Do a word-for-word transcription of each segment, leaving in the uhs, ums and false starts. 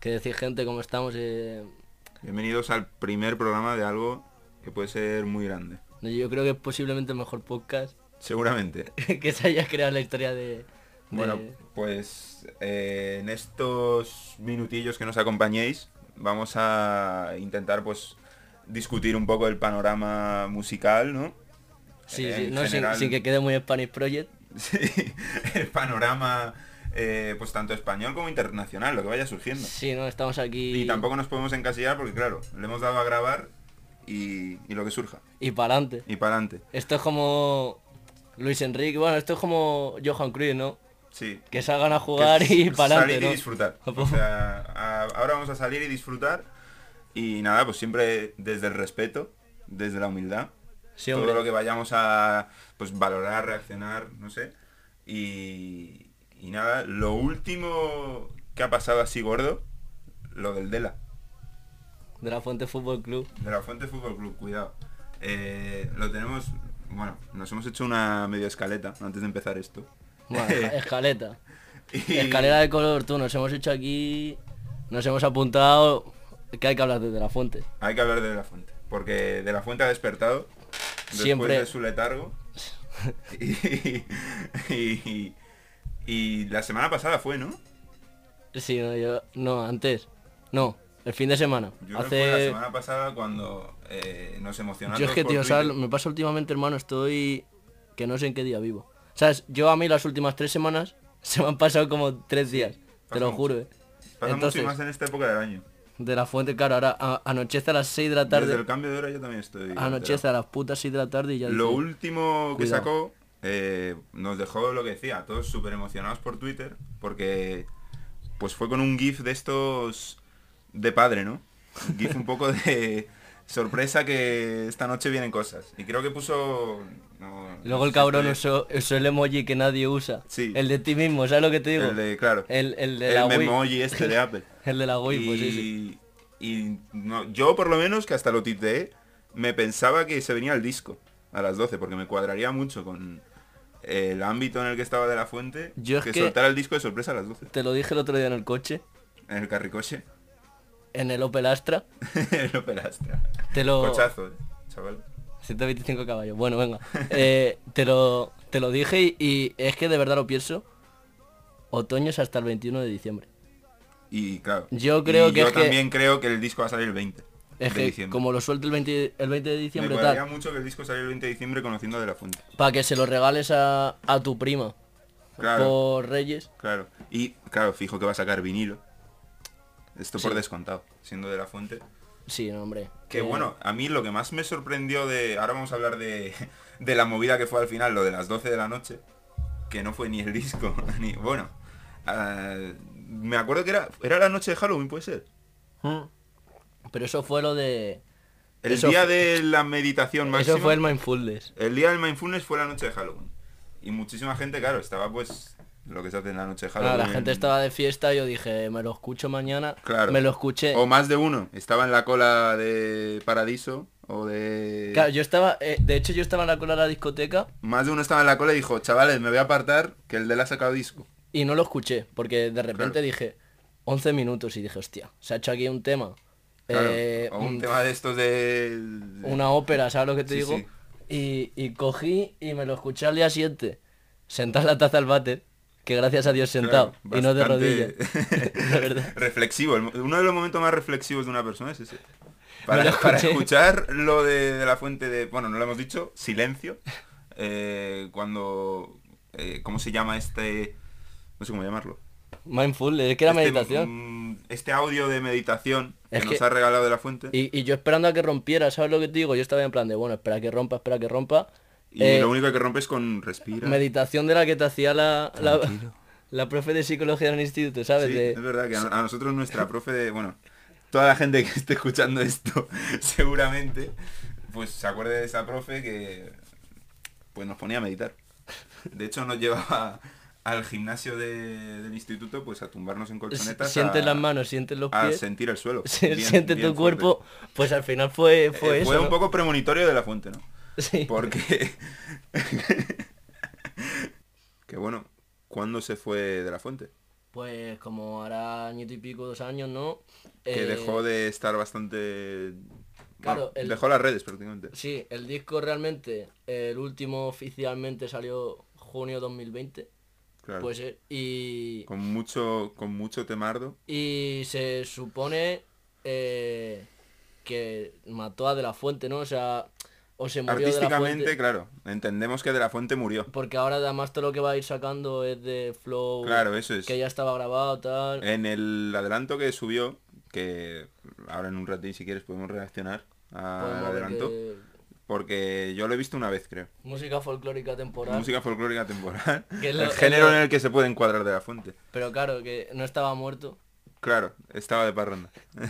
¿Qué decir, gente? ¿Cómo estamos? Eh, Bienvenidos al primer programa de algo que puede ser muy grande. yo creo que es posiblemente el mejor podcast Seguramente. que se haya creado en la historia de... de- Bueno, pues eh, en estos minutillos que nos acompañéis vamos a intentar pues discutir un poco el panorama musical, ¿no? Sí, Eh, sí, en no, sin, general, sin que quede muy Spanish Project. sí, el panorama eh, pues tanto español como internacional, lo que vaya surgiendo. Sí, no, estamos aquí... Y tampoco nos podemos encasillar porque claro, le hemos dado a grabar y, y lo que surja. Y para adelante. Y para adelante. Esto es como... Luis Enrique, bueno, esto es como Johan Cruyff, ¿no? Sí. Que salgan a jugar Que y para adelante, salir ¿no? y disfrutar. O sea, a- ahora vamos a salir y disfrutar. Y nada, pues siempre desde el respeto, desde la humildad. Sí, Todo hombre. lo que vayamos a pues valorar, reaccionar, no sé. Y, y nada, lo último que ha pasado así gordo, lo del Dela, De la Fuente Fútbol Club. de la Fuente Fútbol Club, cuidado. Eh, lo tenemos, bueno, nos hemos hecho una media escaleta antes de empezar esto. Bueno, esca- escaleta. Y- Escalera de color, tú, nos hemos hecho aquí... Nos hemos apuntado... Que hay que hablar desde la Fuente. Hay que hablar de la Fuente, porque de la Fuente ha despertado después Siempre. de su letargo. Y, y- y la semana pasada fue, ¿no? Sí, no, yo... No, antes. No, el fin de semana. Yo creo que Hace... fue la semana pasada cuando eh, nos emocionó a Yo es todos que, por tío, Twitter. ¿sabes? Me pasa últimamente, hermano, estoy... Que no sé en qué día vivo. ¿Sabes? Yo a mí las últimas tres semanas se me han pasado como tres días. Te pasa lo mucho. juro, eh. Pasa Entonces, mucho y más en esta época del año. de la Fuente, claro, ahora a- anochece a las seis de la Desde tarde. el cambio de hora yo también estoy Anochece alterado. a las putas seis de la tarde y ya Lo dices, último que cuidado. sacó eh, nos dejó lo que decía, todos súper emocionados por Twitter, porque pues fue con un GIF de estos de padre, ¿no? Un GIF un poco de sorpresa que esta noche vienen cosas. Y creo que puso... no- Luego no el sé cabrón si usó, usó el emoji que nadie usa. Sí. El de ti mismo, ¿sabes lo que te digo? el de, claro, El, el de el la Wii. memoji este de Apple. El de la Wii, y pues sí, sí. y no, yo por lo menos, que hasta lo titeé, me pensaba que se venía el disco a las doce, porque me cuadraría mucho con el ámbito en el que estaba de la Fuente, Yo es que, que- soltara el disco de sorpresa a las doce. Te lo dije el otro día en el coche, En el Carricoche, en el Opel Astra. el Opel Astra. Te lo... Cochazo, eh, chaval. ciento veinticinco caballos. Bueno, venga. Eh, te lo te lo dije y, y es que de verdad lo pienso. Otoño es hasta el veintiuno de diciembre. Y claro, Yo creo y que yo es que- también creo que el disco va a salir el veinte Es de que diciembre. como lo suelte el veinte, el veinte de Me diciembre cuadraría tal, mucho que el disco saliera el veinte de diciembre conociendo de la Fuente. para que se lo regales a, a tu prima Claro. por Reyes. Claro. Y claro, fijo que va a sacar vinilo. Esto por Sí. descontado, siendo de la Fuente. Sí, no, hombre. Que Eh, bueno, a mí lo que más me sorprendió de... Ahora vamos a hablar de, de la movida que fue al final, lo de las doce de la noche. Que no fue ni el disco, ni... Bueno. ah, me acuerdo que era, era la noche de Halloween, puede ser. mm. Pero eso fue lo de... El Eso día fue- de la meditación máxima. Eso fue el Mindfulness. El día del Mindfulness fue la noche de Halloween. Y muchísima gente, claro, estaba pues... Lo que se hace en la noche de Claro, Halloween. la gente estaba de fiesta y yo dije, me lo escucho mañana. Claro. Me lo escuché. O más de uno. Estaba en la cola de Paradiso. O de... Claro, yo estaba... eh, de hecho, yo estaba en la cola de la discoteca Más de uno estaba en la cola y dijo, chavales, me voy a apartar que el de la ha sacado disco. y no lo escuché. Porque de repente Claro. dije, once minutos y dije, hostia, se ha hecho aquí un tema. Claro, eh, o un un- tema de estos de... una ópera, ¿sabes lo que te Sí, digo? sí. Y, y cogí y me lo escuché al día siguiente. Sentado en la taza al váter, que gracias a Dios sentado, Claro, y no de bastante rodillas. La verdad. reflexivo. El mo- Uno de los momentos más reflexivos de una persona es ese. Me Para, lo para escuché. escuchar lo de, de la fuente de... Bueno, no lo hemos dicho, silencio. eh, cuando... eh, ¿Cómo se llama este...? No sé cómo llamarlo. Mindfulness, es que era Este, meditación. mm, Este audio de meditación que Es nos que- ha regalado de la fuente. Y, y yo esperando a que rompiera, ¿sabes lo que te digo? Yo estaba en plan de, bueno, espera que rompa, espera que rompa. Y Eh, lo único que rompe es con respira. meditación de la que te hacía la, la, Tranquilo. la profe de psicología del instituto, ¿sabes? Sí, De- es verdad que a, a nosotros nuestra profe de... Bueno, toda la gente que esté escuchando esto seguramente pues se acuerde de esa profe que pues nos ponía a meditar. De hecho nos llevaba al gimnasio de- del instituto pues a tumbarnos en colchonetas. sientes a- las manos, sientes los a pies, sentir el suelo. se- bien- siente bien tu fuerte. cuerpo, pues al final fue, fue Eh, eso, fue un ¿no? poco premonitorio de la fuente, ¿no? Sí. Porque... que bueno, ¿cuándo se fue de la fuente? Pues como hará añito y pico, dos años, ¿no? Que Eh, dejó de estar bastante... Claro, bueno, el- dejó las redes prácticamente. Sí, el disco realmente, el último oficialmente salió junio dos mil veinte, Claro. puede ser, y, Con mucho, con mucho temardo. y se supone eh, que mató a De La Fuente, ¿no? O sea, o se murió De La Artísticamente, Fuente, claro, entendemos que De La Fuente murió. porque ahora además todo lo que va a ir sacando es de flow Claro, eso que es. ya estaba grabado, tal. En el adelanto que subió, que ahora en un ratín si quieres podemos reaccionar al Podemos ver adelanto, que porque yo lo he visto una vez, creo. música folclórica temporal, Música folclórica temporal. que es El lo- es género lo- en el que se puede encuadrar De La Fuente. pero claro, que no estaba muerto, Claro, estaba de parranda.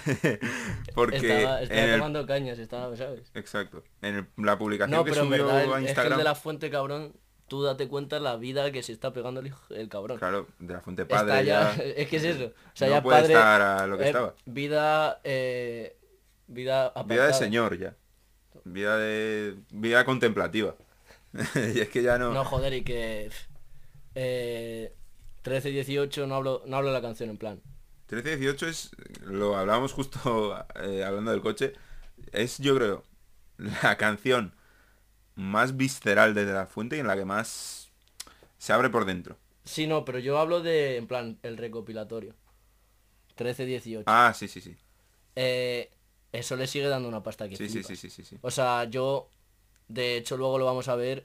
Porque estaba, en estaba el... tomando cañas, estaba, ¿sabes? Exacto. En el- la publicación No, que pero en subió verdad, el- a es que el Instagram... de La Fuente, cabrón, tú date cuenta la vida que se está pegando el, hijo- el cabrón. Claro, De La Fuente Está padre ya, ya... es que es eso. O sea, no ya puede padre, estar a lo que eh, estaba. vida, eh, vida Vida de apartada. señor ya. Vida de... Vida contemplativa. Y es que ya no... No, joder, y que pf, eh, trece, dieciocho, no hablo, no hablo de la canción en plan. trece dieciocho es... Lo hablábamos justo eh, hablando del coche. Es, yo creo, la canción más visceral de De La Fuente y en la que más se abre por dentro. Sí, no, pero yo hablo de, en plan, el recopilatorio. trece, dieciocho. Ah, sí, sí, sí. Eh, eso le sigue dando una pasta que Sí, sí, flipas. sí, sí, sí, sí. O sea, yo, de hecho, luego lo vamos a ver.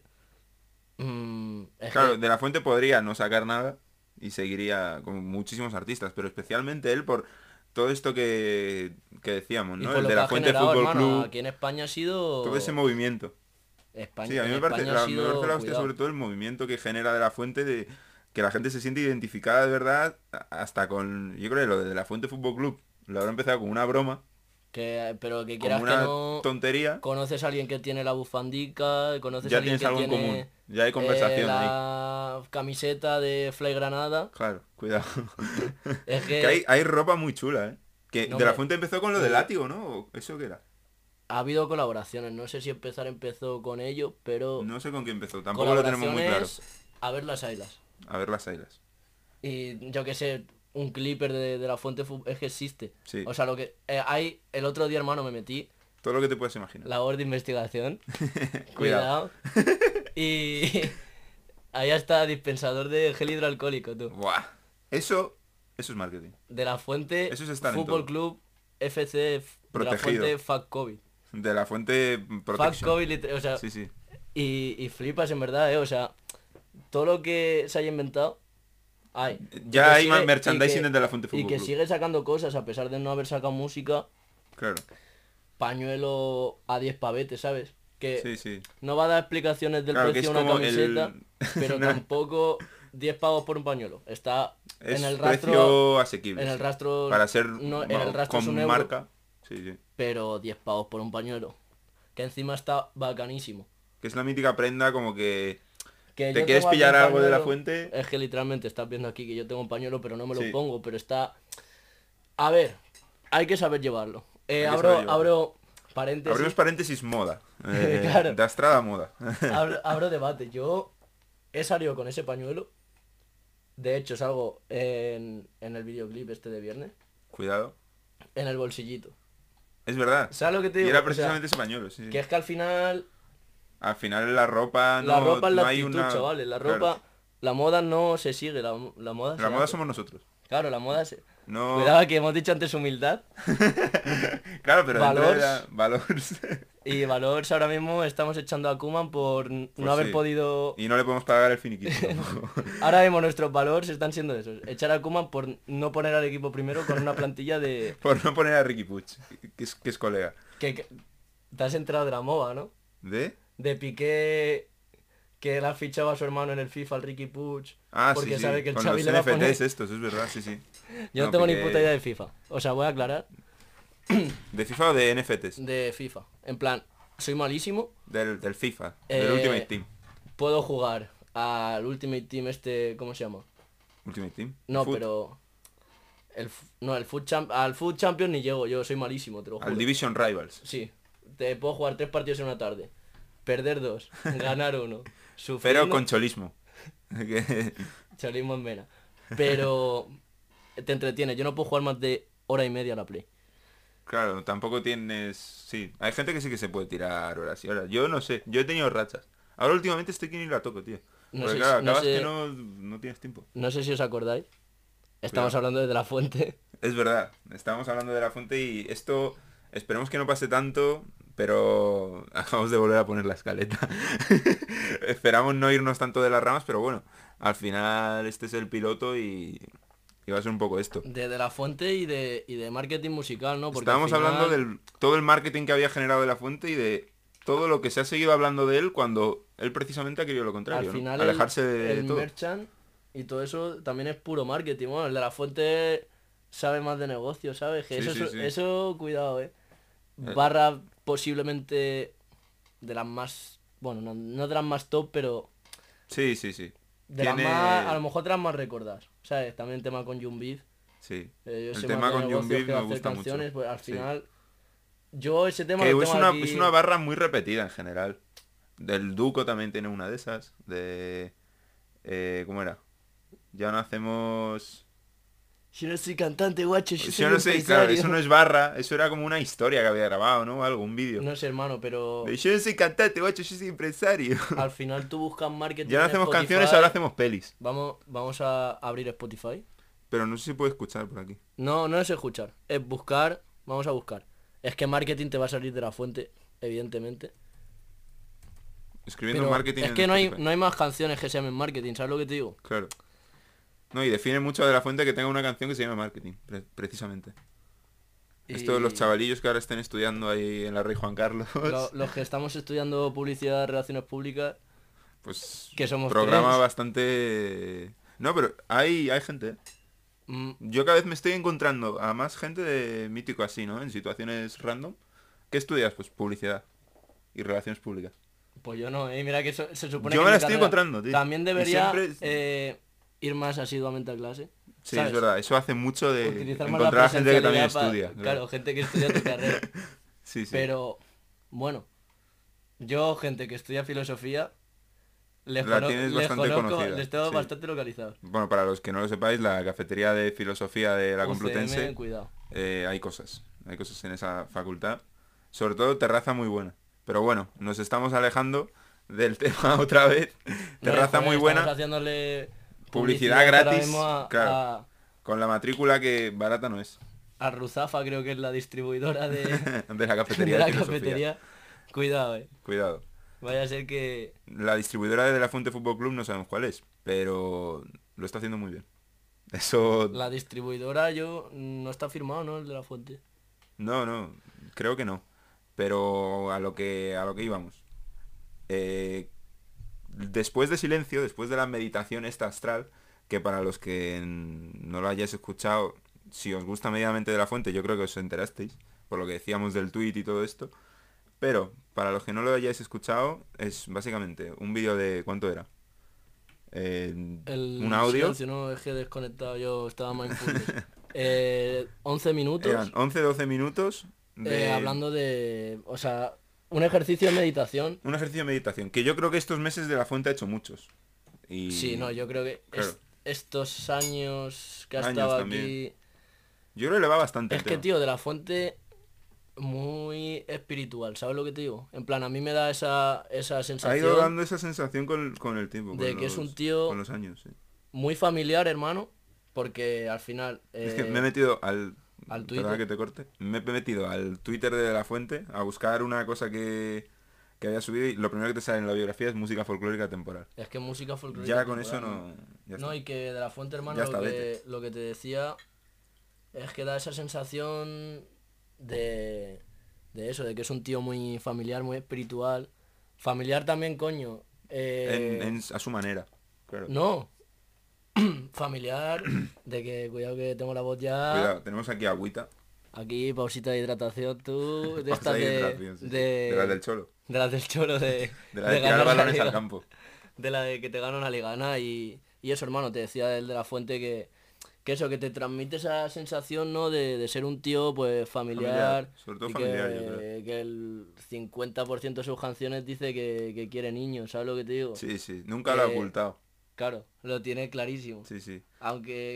mm, es Claro, que- De La Fuente podría no sacar nada y seguiría con muchísimos artistas, pero especialmente él por todo esto que, que decíamos, y ¿no? por El lo de que La ha Fuente generado, Fútbol hermano, Club, aquí en España ha sido... todo ese movimiento. España, Sí, a mí en me parece, España ha la, me sido... parece la hostia cuidado. sobre todo el movimiento que genera De La Fuente de que la gente se siente identificada de verdad hasta con, yo creo que lo de La Fuente Fútbol Club lo habrá empezado como una broma, Que, pero que como quieras que una no... tontería, Conoces a alguien que tiene la bufandica, conoces a ya alguien tienes que algo en tiene... común, ya hay eh, conversación ahí. la camiseta de Fly Granada. Claro, cuidado. Es que, Que hay, hay ropa muy chula, ¿eh? Que No, De La hombre. Fuente empezó con lo del látigo, ¿no? ¿O ¿Eso qué era? ha habido colaboraciones. No sé si empezar empezó con ello, pero... No sé con qué empezó, tampoco lo tenemos muy claro. colaboraciones, a ver las ailas. A ver las ailas. Y yo que sé, un clipper de, de la fuente fu- es que existe. Sí. O sea, lo que eh, hay, el otro día, hermano, me metí Todo lo que te puedes imaginar. labor de investigación. Cuidado. Cuidado. Y ahí está dispensador de gel hidroalcohólico, tú. Buah. Eso, eso es marketing. De la fuente Esos están en Fútbol todo. Club F C F- de la Protegido. fuente Fuck COVID. De La Fuente Fuck Protection. COVID, liter- o sea, Sí, sí. y, y flipas en verdad, eh. O sea, todo lo que se haya inventado, hay. Y Ya que hay sigue- más y merchandising que- de La Fuente Y Fútbol que Club. sigue sacando cosas a pesar de no haber sacado música. Claro. Pañuelo a diez pavetes, ¿sabes? Que Sí, sí. no va a dar explicaciones del Claro, que precio es de una como el- camiseta, pero No. tampoco diez pavos por un pañuelo. Está Es en el rastro, precio asequible. en el sí. rastro, Para ser no, en bueno, el rastro es con un euro, marca. Sí, sí. pero diez pavos por un pañuelo. Que encima está bacanísimo. Que es la mítica prenda como que... Que ¿Te yo quieres tengo aquí pillar un algo de La pañuelo- Fuente? Es que literalmente estás viendo aquí que yo tengo un pañuelo, pero no me lo Sí. pongo, pero está... A ver, hay que saber llevarlo. Eh, Hay que abro, saber llevarlo. abro paréntesis. Abrimos paréntesis moda. Eh, Claro. De Astrada moda. abro, abro debate. Yo he salido con ese pañuelo. De hecho, salgo en, en el videoclip este de viernes. Cuidado. En el bolsillito. Es verdad. ¿Sabes lo que te Y digo? era O sea, precisamente ese pañuelo, sí, sí. que es que al final Al final la ropa no, la ropa es la no hay actitud, una... chavales. La Claro. ropa, la moda no se sigue, la, la moda se La moda hace. somos nosotros. Claro, la moda se... No... Cuidado que hemos dicho antes humildad. Claro, pero dentro de Valors. la... Valors. Y Valors ahora mismo estamos echando a Koeman por n- no Pues haber sí. podido... Y no le podemos pagar el finiquito tampoco. Ahora mismo nuestros Valors están siendo esos. Echar a Koeman por no poner al equipo primero con una plantilla de... Por no poner a Ricky Puig, que es, que es colega. Que, que- te has enterado de la moda, ¿no? ¿De? De Piqué, que él ha fichado a su hermano en el FIFA, al Ricky Puig. Ah, porque sí, sí. sabe que el Con Xavi los le va a N F Ts poner... estos, es verdad, sí, sí. Yo no, No, tengo ni Piqué- puta idea de FIFA. O sea, voy a aclarar. ¿De FIFA o de N F Ts? De FIFA. En plan, soy malísimo. Del, del FIFA, Eh, del Ultimate Team. Puedo jugar al Ultimate Team este, ¿cómo se llama? Ultimate Team. No, Foot. pero... El, f- no, el Foot Champ... Al Foot Champion ni llego, yo soy malísimo, te lo juro. Al Division Rivals. Sí. Te puedo jugar tres partidos en una tarde. Perder dos. Ganar uno. Sufrir Pero uno, con cholismo. Que- cholismo en vena. Pero... te entretiene. Yo no puedo jugar más de hora y media a la Play. Claro, tampoco tienes... Sí, hay gente que sí que se puede tirar horas y horas. Yo no sé, yo he tenido rachas. Ahora últimamente estoy que ni la toco, tío. No Porque sé, claro, si- no acabas que sé, no, no tienes tiempo. no sé si os acordáis. Estamos Cuidado. hablando de De La Fuente. Es verdad, estábamos hablando de la fuente y esto esperemos que no pase tanto, pero acabamos de volver a poner la escaleta. Esperamos no irnos tanto de las ramas, pero bueno, al final este es el piloto y, y va a ser un poco esto. De De La Fuente y de, y de marketing musical, ¿no? Porque al Estábamos hablando final, del todo el marketing que había generado de la fuente y de todo lo que se ha seguido hablando de él cuando él precisamente ha querido lo al contrario, ¿no? final el, Alejarse de el todo. merchant y todo eso también es puro marketing. Bueno, el De La Fuente sabe más de negocio, ¿sabes? Que Sí, eso, sí, es- sí. eso, cuidado, ¿eh? Eh, Barra posiblemente de las más, bueno, no, no de las más top, pero Sí, sí, sí. de las más, a lo Tiene... mejor de las más recordadas, ¿sabes? También el tema con Jumbiz. Sí. Eh, yo El sé más tema de con Young negocios Beat que de me hacer gusta mucho. canciones, pues al Sí. final yo ese tema Que lo es tengo una, aquí. es una barra muy repetida en general. Del Duco también tiene una de esas. De... eh, ¿Cómo era? Ya no hacemos... Yo no soy cantante, guacho, yo soy Yo no sé, claro, empresario. eso no es barra. Eso era como una historia que había grabado, ¿no? Algo, un vídeo. No sé, hermano, pero De, yo no soy cantante, guacho, yo soy empresario. al final tú buscas marketing Ya no en hacemos Spotify. canciones, ahora hacemos pelis. Vamos, vamos a abrir Spotify. Pero no sé si puede escuchar por aquí. No, no es escuchar, es buscar, vamos a buscar. Es que marketing te va a salir de La Fuente, evidentemente. Escribiendo Pero marketing es en que no hay, Spotify. no hay más canciones que se llamen marketing, ¿sabes lo que te digo? Claro. No, y define mucho de la fuente que tenga una canción que se llama marketing, pre- precisamente. Esto de los Y chavalillos que ahora estén estudiando ahí en la Rey Juan Carlos, lo- los que estamos estudiando publicidad, relaciones públicas, pues que somos programa tres. bastante... No, pero hay, hay gente, ¿eh? mm, Yo cada vez me estoy encontrando a más gente de mítico así, ¿no? En situaciones random. ¿Qué estudias? Pues publicidad y relaciones públicas. Pues yo no, eh, mira que eso- se supone Yo que me mi la estoy carrera encontrando, tío. también Y debería siempre... eh, ir más asiduamente a clase. Sí, ¿sabes? es verdad, eso hace mucho de Utilizar más la encontrar a gente que también presencialidad pa- estudia. Claro, gente que estudia tu carrera. Sí, sí. Pero, bueno, yo, gente que estudia filosofía, les, La cono- tienes les bastante conozco, conocida, les tengo sí. bastante localizados. Bueno, para los que no lo sepáis, la cafetería de filosofía de la U C M, Complutense, cuidado. eh, hay cosas. Hay cosas en esa facultad. Sobre todo terraza muy buena. Pero bueno, nos estamos alejando del tema otra vez. No, Terraza joder, muy estamos buena. haciéndole Publicidad ahora gratis, mismo a, claro. a, Con la matrícula que barata no es. a Ruzafa, creo que es la distribuidora de, De la cafetería de de, la filosofía. cafetería. Cuidado, eh. Cuidado. Vaya a ser que... La distribuidora de la Fuente Fútbol Club no sabemos cuál es, pero lo está haciendo muy bien. Eso... La distribuidora yo no está firmado, ¿no? El de La Fuente. No, no, creo que no. Pero a lo que a lo que íbamos. Eh, después de Silencio, después de la meditación esta astral, que para los que no lo hayáis escuchado, si os gusta medianamente de la fuente, yo creo que os enterasteis, por lo que decíamos del tweet y todo esto. Pero para los que no lo hayáis escuchado, es básicamente un vídeo de... ¿Cuánto era? Eh, El un audio. silencio, no es que he desconectado, yo estaba mindfulness. eh, once minutos Eran once doce minutos de eh, hablando de... O sea, un ejercicio de meditación. un ejercicio de meditación, que yo creo que estos meses de la fuente ha hecho muchos. Y... Sí, no, yo creo que Claro. es- estos años que ha Años estado también. aquí... Yo creo que le va bastante Es el que, tema. tío, de La Fuente muy espiritual, ¿sabes lo que te digo? En plan, a mí me da esa, esa Ha sensación ido dando esa sensación con, con el tiempo. de con que es los- un tío Con los años, sí. muy familiar, hermano, porque al final... Es que eh, me he metido al... al Perdona Twitter. que te corte. Me he metido al Twitter de La Fuente a buscar una cosa que, que había subido y lo primero que te sale en la biografía es música folclórica temporal. Es que música folclórica Ya con eso temporal, no... Ya No, está. y que de La Fuente, hermano, Ya lo está, que, vete. lo que te decía es que da esa sensación de, de eso, de que es un tío muy familiar, muy espiritual. Familiar también, coño. eh, En- en- a su manera. Claro. No, familiar, de que, cuidado que tengo la voz ya... Cuidado, tenemos aquí agüita. Aquí, pausita de hidratación, tú, de Pausa estas de de, hidratación, sí, sí. de... De las del Cholo. de las del Cholo, de... De la de, de tirar ganar la balones al liga. campo. De la de que te gana una ligana y, y eso, hermano, te decía el de La Fuente que, que eso, que te transmite esa sensación, ¿no? De, de ser un tío, pues, familiar. Familiar, sobre todo y familiar, que, yo creo. que el cincuenta por ciento de sus canciones dice que, que quiere niños, ¿sabes lo que te digo? Sí, sí. Nunca lo ha Eh, ocultado. Claro, lo tiene clarísimo. Sí, sí. Aunque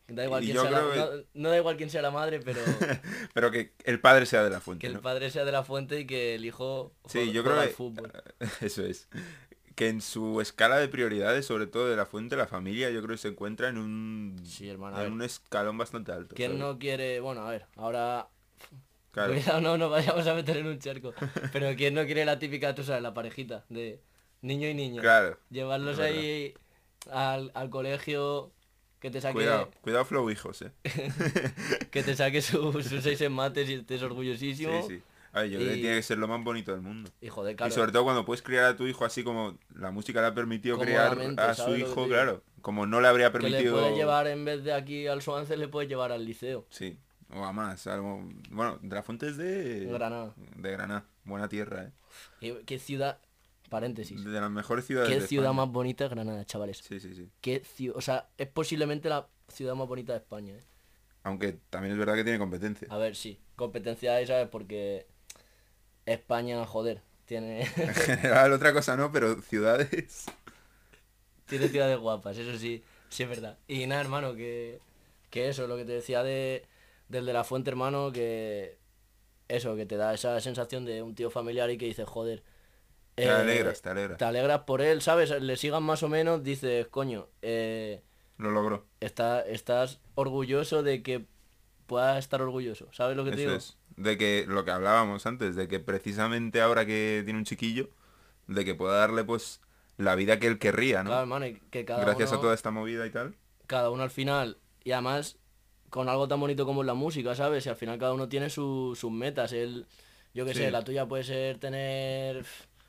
Da igual Y quién yo sea la, creo que... no, no da igual quién sea la madre, pero Pero que el padre sea de la que fuente, el ¿no? padre sea de la fuente y que el hijo Sí, juegue, yo creo juega al que... fútbol. Eso es. Que en su escala de prioridades, sobre todo de la fuente, la familia, yo creo que se encuentra en un... Sí, hermano, a en ver. un escalón bastante alto, ¿Quién ¿sabes? no quiere? Bueno, a ver, ahora Claro. cuidado, no nos vayamos a meter en un charco. Pero ¿quién no quiere la típica, tú sabes, la parejita de niño y niña? Claro. Llevarlos Es verdad. ahí al, al colegio, que te saque Cuidado, cuidado flow hijos, eh. que te saque sus su seis en mates y estés orgullosísimo. Sí, sí. A ver, yo creo que Y, tiene que ser lo más bonito del mundo. y joder, Y claro, sobre todo cuando puedes criar a tu hijo así como la música le ha permitido criar cómodamente, a su ¿sabes lo que hijo, te digo? claro. Como no le habría Que le permitido... puedes llevar en vez de aquí al Swansea, le puedes llevar al liceo. Sí, o a más. Algo... Bueno, de la fuente es de... Granada. De Granada. Buena tierra, eh. ¿Qué, qué ciudad? Paréntesis. De las mejores ciudades ¿Qué de ciudad España. más bonita es Granada, chavales? Sí, sí, sí. ¿Qué ciudad? O sea, es posiblemente la ciudad más bonita de España, ¿eh? Aunque también es verdad que tiene competencia. A ver, sí. Competencia hay, ¿sabes? Porque España, joder, tiene, En general otra cosa no, pero ciudades... tiene ciudades guapas, eso sí, sí es verdad. Y nada, hermano, que, que eso, lo que te decía de, del de la fuente, hermano, que eso, que te da esa sensación de un tío familiar y que dices, joder, Te eh, alegras, te alegras. te alegras por él, ¿sabes? Le sigan más o menos, dices, coño, eh, Lo logró. está, estás orgulloso de que puedas estar orgulloso, ¿sabes lo que te Eso digo? es. De que lo que hablábamos antes, de que precisamente ahora que tiene un chiquillo, de que pueda darle pues la vida que él querría, Claro, ¿no? hermano, y que cada Gracias a uno, toda esta movida y tal. cada uno al final, y además con algo tan bonito como es la música, ¿sabes? Y al final cada uno tiene su- sus metas. Él, yo qué sé, Sí, la tuya puede ser tener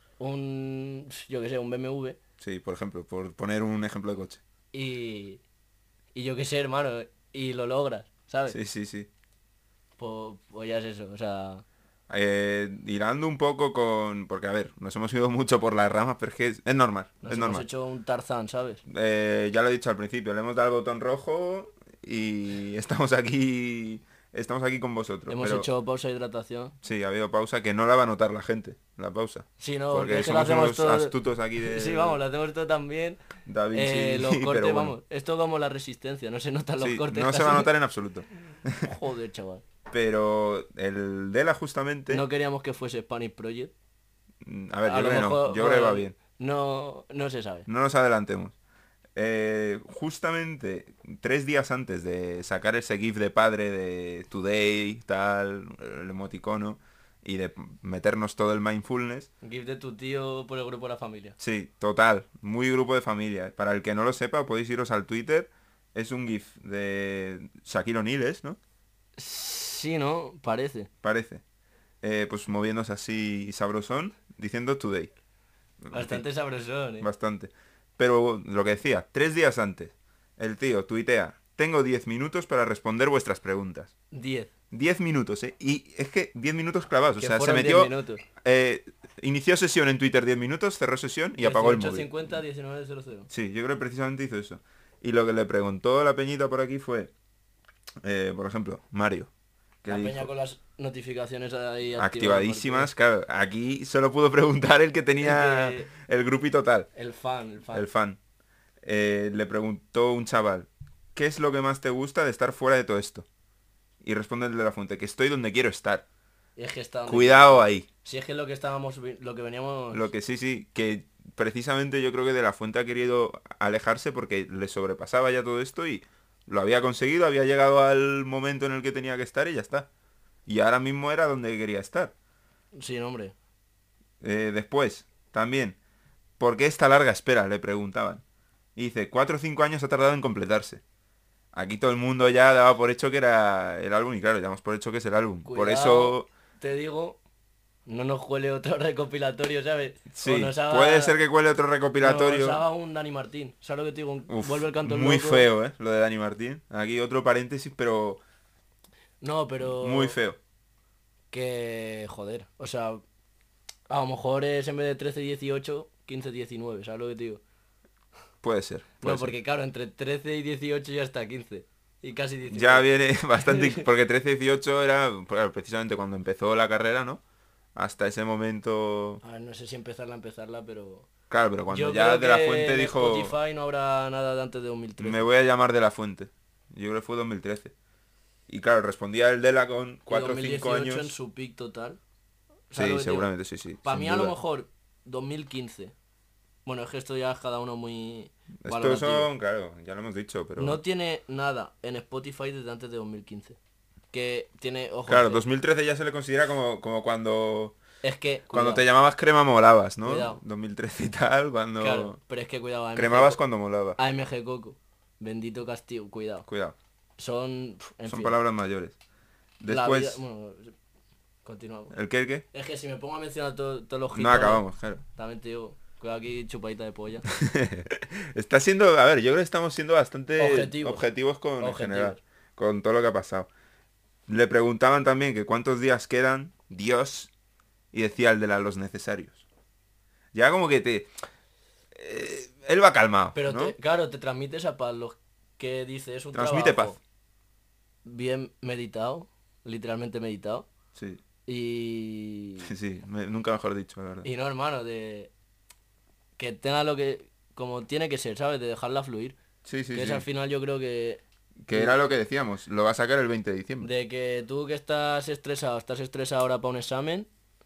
un, yo qué sé, un B M W sí, por ejemplo, por poner un ejemplo de coche. y, y yo qué sé, hermano, y lo logras, ¿sabes? Sí, sí, sí. Pues, pues ya es eso, o sea, Eh, hilando un poco con... Porque, a ver, nos hemos ido mucho por las ramas, pero es que es, es normal, nos es hemos normal. hecho un Tarzán, ¿sabes? Eh, ya lo he dicho al principio, le hemos dado el botón rojo y estamos aquí... Estamos aquí con vosotros, Hemos pero... hecho pausa de hidratación. Sí, ha habido pausa que no la va a notar la gente, la pausa. Sí, no, porque Porque es que lo somos hacemos unos todo. astutos aquí de Sí, vamos, lo hacemos todo también. Da Vinci, Eh, los cortes, pero bueno. vamos, esto como la resistencia, no se notan los Sí, cortes. no se va a casi. notar en absoluto. Joder, chaval. Pero el Dela justamente... No queríamos que fuese Spanish Project. mm, A ver, A yo lo creo que no, mejor, yo creo que va bueno, bien. No, no se sabe. No nos adelantemos. Eh, justamente tres días antes de sacar ese GIF de padre de Today, tal, el emoticono, y de meternos todo el mindfulness, GIF de tu tío por el grupo de la familia. sí, total, muy grupo de familia. Para el que no lo sepa, podéis iros al Twitter. Es un GIF de Shaquille O'Neal, ¿es, no? Sí, ¿no? Parece. Parece. Eh, pues moviéndose así sabrosón, diciendo Today. En Bastante fin, sabrosón, ¿eh? bastante. Pero lo que decía, tres días antes, el tío tuitea, tengo diez minutos para responder vuestras preguntas. diez. diez minutos, ¿eh? Y es que diez minutos clavados. O Que sea, se fueron diez metió... minutos. eh, inició sesión en Twitter diez minutos, cerró sesión y apagó el dieciocho móvil. cincuenta, diecinueve cero cero. Sí, yo creo que precisamente hizo eso. Y lo que le preguntó la peñita por aquí fue, eh, por ejemplo, Mario. Que La le peña dijo, con las notificaciones ahí activadísimas, claro. Aquí solo pudo preguntar el que tenía El el grupito tal, El fan, el fan. el fan. Eh, le preguntó un chaval, ¿qué es lo que más te gusta de estar fuera de todo esto? Y responde el de la fuente, que estoy donde quiero estar. Y es que está donde- Cuidado ahí. Si es que es lo que estábamos, vi- lo que veníamos... Lo que sí, sí, que precisamente yo creo que de la fuente ha querido alejarse porque le sobrepasaba ya todo esto y lo había conseguido, había llegado al momento en el que tenía que estar y ya está. Y ahora mismo era donde quería estar. Sí, no, hombre. Eh, después, también, ¿por qué esta larga espera? Le preguntaban. Y dice, cuatro o cinco años ha tardado en completarse. Aquí todo el mundo ya daba por hecho que era el álbum y claro, damos por hecho que es el álbum. Por Cuidado, eso, te digo, no nos huele otro recopilatorio, ¿sabes? O sí, nos haga- puede ser que cuele otro recopilatorio. Nos haga un Dani Martín. ¿Sabes lo que te digo? Un- Uf, Vuelve el canto muy loco. feo, ¿eh? Lo de Dani Martín. Aquí otro paréntesis, pero No, pero... muy feo. Que, joder, o sea, a lo mejor es en vez de trece dieciocho, quince diecinueve, ¿sabes lo que te digo? Puede ser. puede No, ser. porque claro, entre trece y dieciocho ya está quince. Y casi diecinueve. Ya viene bastante... Porque trece dieciocho era claro, precisamente cuando empezó la carrera, ¿no? Hasta ese momento... A ver, no sé si empezarla, empezarla, pero... Claro, pero cuando Yo ya creo de la que fuente en dijo... Spotify no habrá nada de antes de dos mil trece. Me voy a llamar de la fuente. Yo creo que fue dos mil trece. Y claro, respondía el Dela con cuatro o cinco años. en su pick total. Sí, seguramente, sí, sí. Para mí duda. a lo mejor dos mil quince. Bueno, es que esto ya es cada uno muy... Estos son, claro, ya lo hemos dicho, pero... No tiene nada en Spotify desde antes de dos mil quince. Que tiene... Ojo, claro, que... dos mil trece ya se le considera como, como cuando... Es que... Cuando cuidado. te llamabas crema molabas, ¿no? Cuidado. dos mil trece y tal, cuando... Claro, pero es que cuidado. A M G cremabas Co- cuando molaba. A M G Coco. Bendito castigo, cuidado. Cuidado. Son... En Son fin, palabras mayores. la Después... vida- Bueno, continuamos. ¿El qué, el qué? Es que si me pongo a mencionar to- todos los hits... No acabamos, claro. También te digo... Cuidado aquí, chupadita de polla. Está siendo... A ver, yo creo que estamos siendo bastante Objetivos. objetivos con, en Objetivos. general. Con todo lo que ha pasado. Le preguntaban también que cuántos días quedan, Dios, y decía el de la, los necesarios. Ya como que te... eh, él va calmado, Pero ¿no? te- claro, te transmite esa paz. Lo que dice es un Transmite trabajo paz. bien meditado, literalmente meditado. Sí, Y... sí, sí, me- nunca mejor dicho, la verdad. Y no, hermano, de... Que tenga lo que... Como tiene que ser, ¿sabes? De dejarla fluir. Sí, sí, que es sí. al final yo creo que... Que era lo que decíamos, lo va a sacar el veinte de diciembre. De que tú que estás estresado, estás estresado ahora para un examen,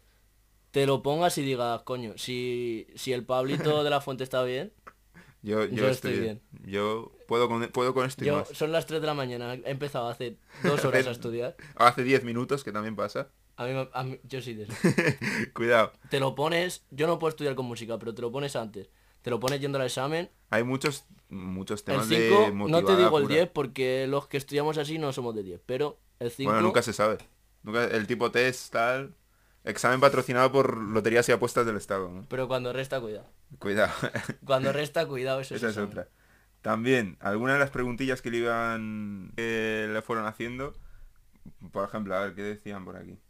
te lo pongas y digas, coño, si, si el Pablito de la Fuente está bien, Yo, yo, yo estoy estoy bien. Yo puedo con, puedo con esto y yo más. son las tres de la mañana, he empezado hace dos horas a estudiar. Hace diez minutos, que también pasa. A mí, me- a mí- yo sí de eso. Cuidado. Te lo pones, yo no puedo estudiar con música, pero te lo pones antes. Te lo pones yendo al examen. Hay muchos muchos El temas cinco, de no te motivada digo el pura. diez porque los que estudiamos así no somos de diez, pero el cinco... Bueno, nunca se sabe. Nunca, el tipo test, tal... Examen patrocinado por Loterías y Apuestas del Estado, ¿no? Pero cuando resta, cuidado. Cuidado. Cuando resta, cuidado, eso Esa es examen. otra. También, algunas de las preguntillas que le iban... que le fueron haciendo... Por ejemplo, a ver, ¿qué decían por aquí?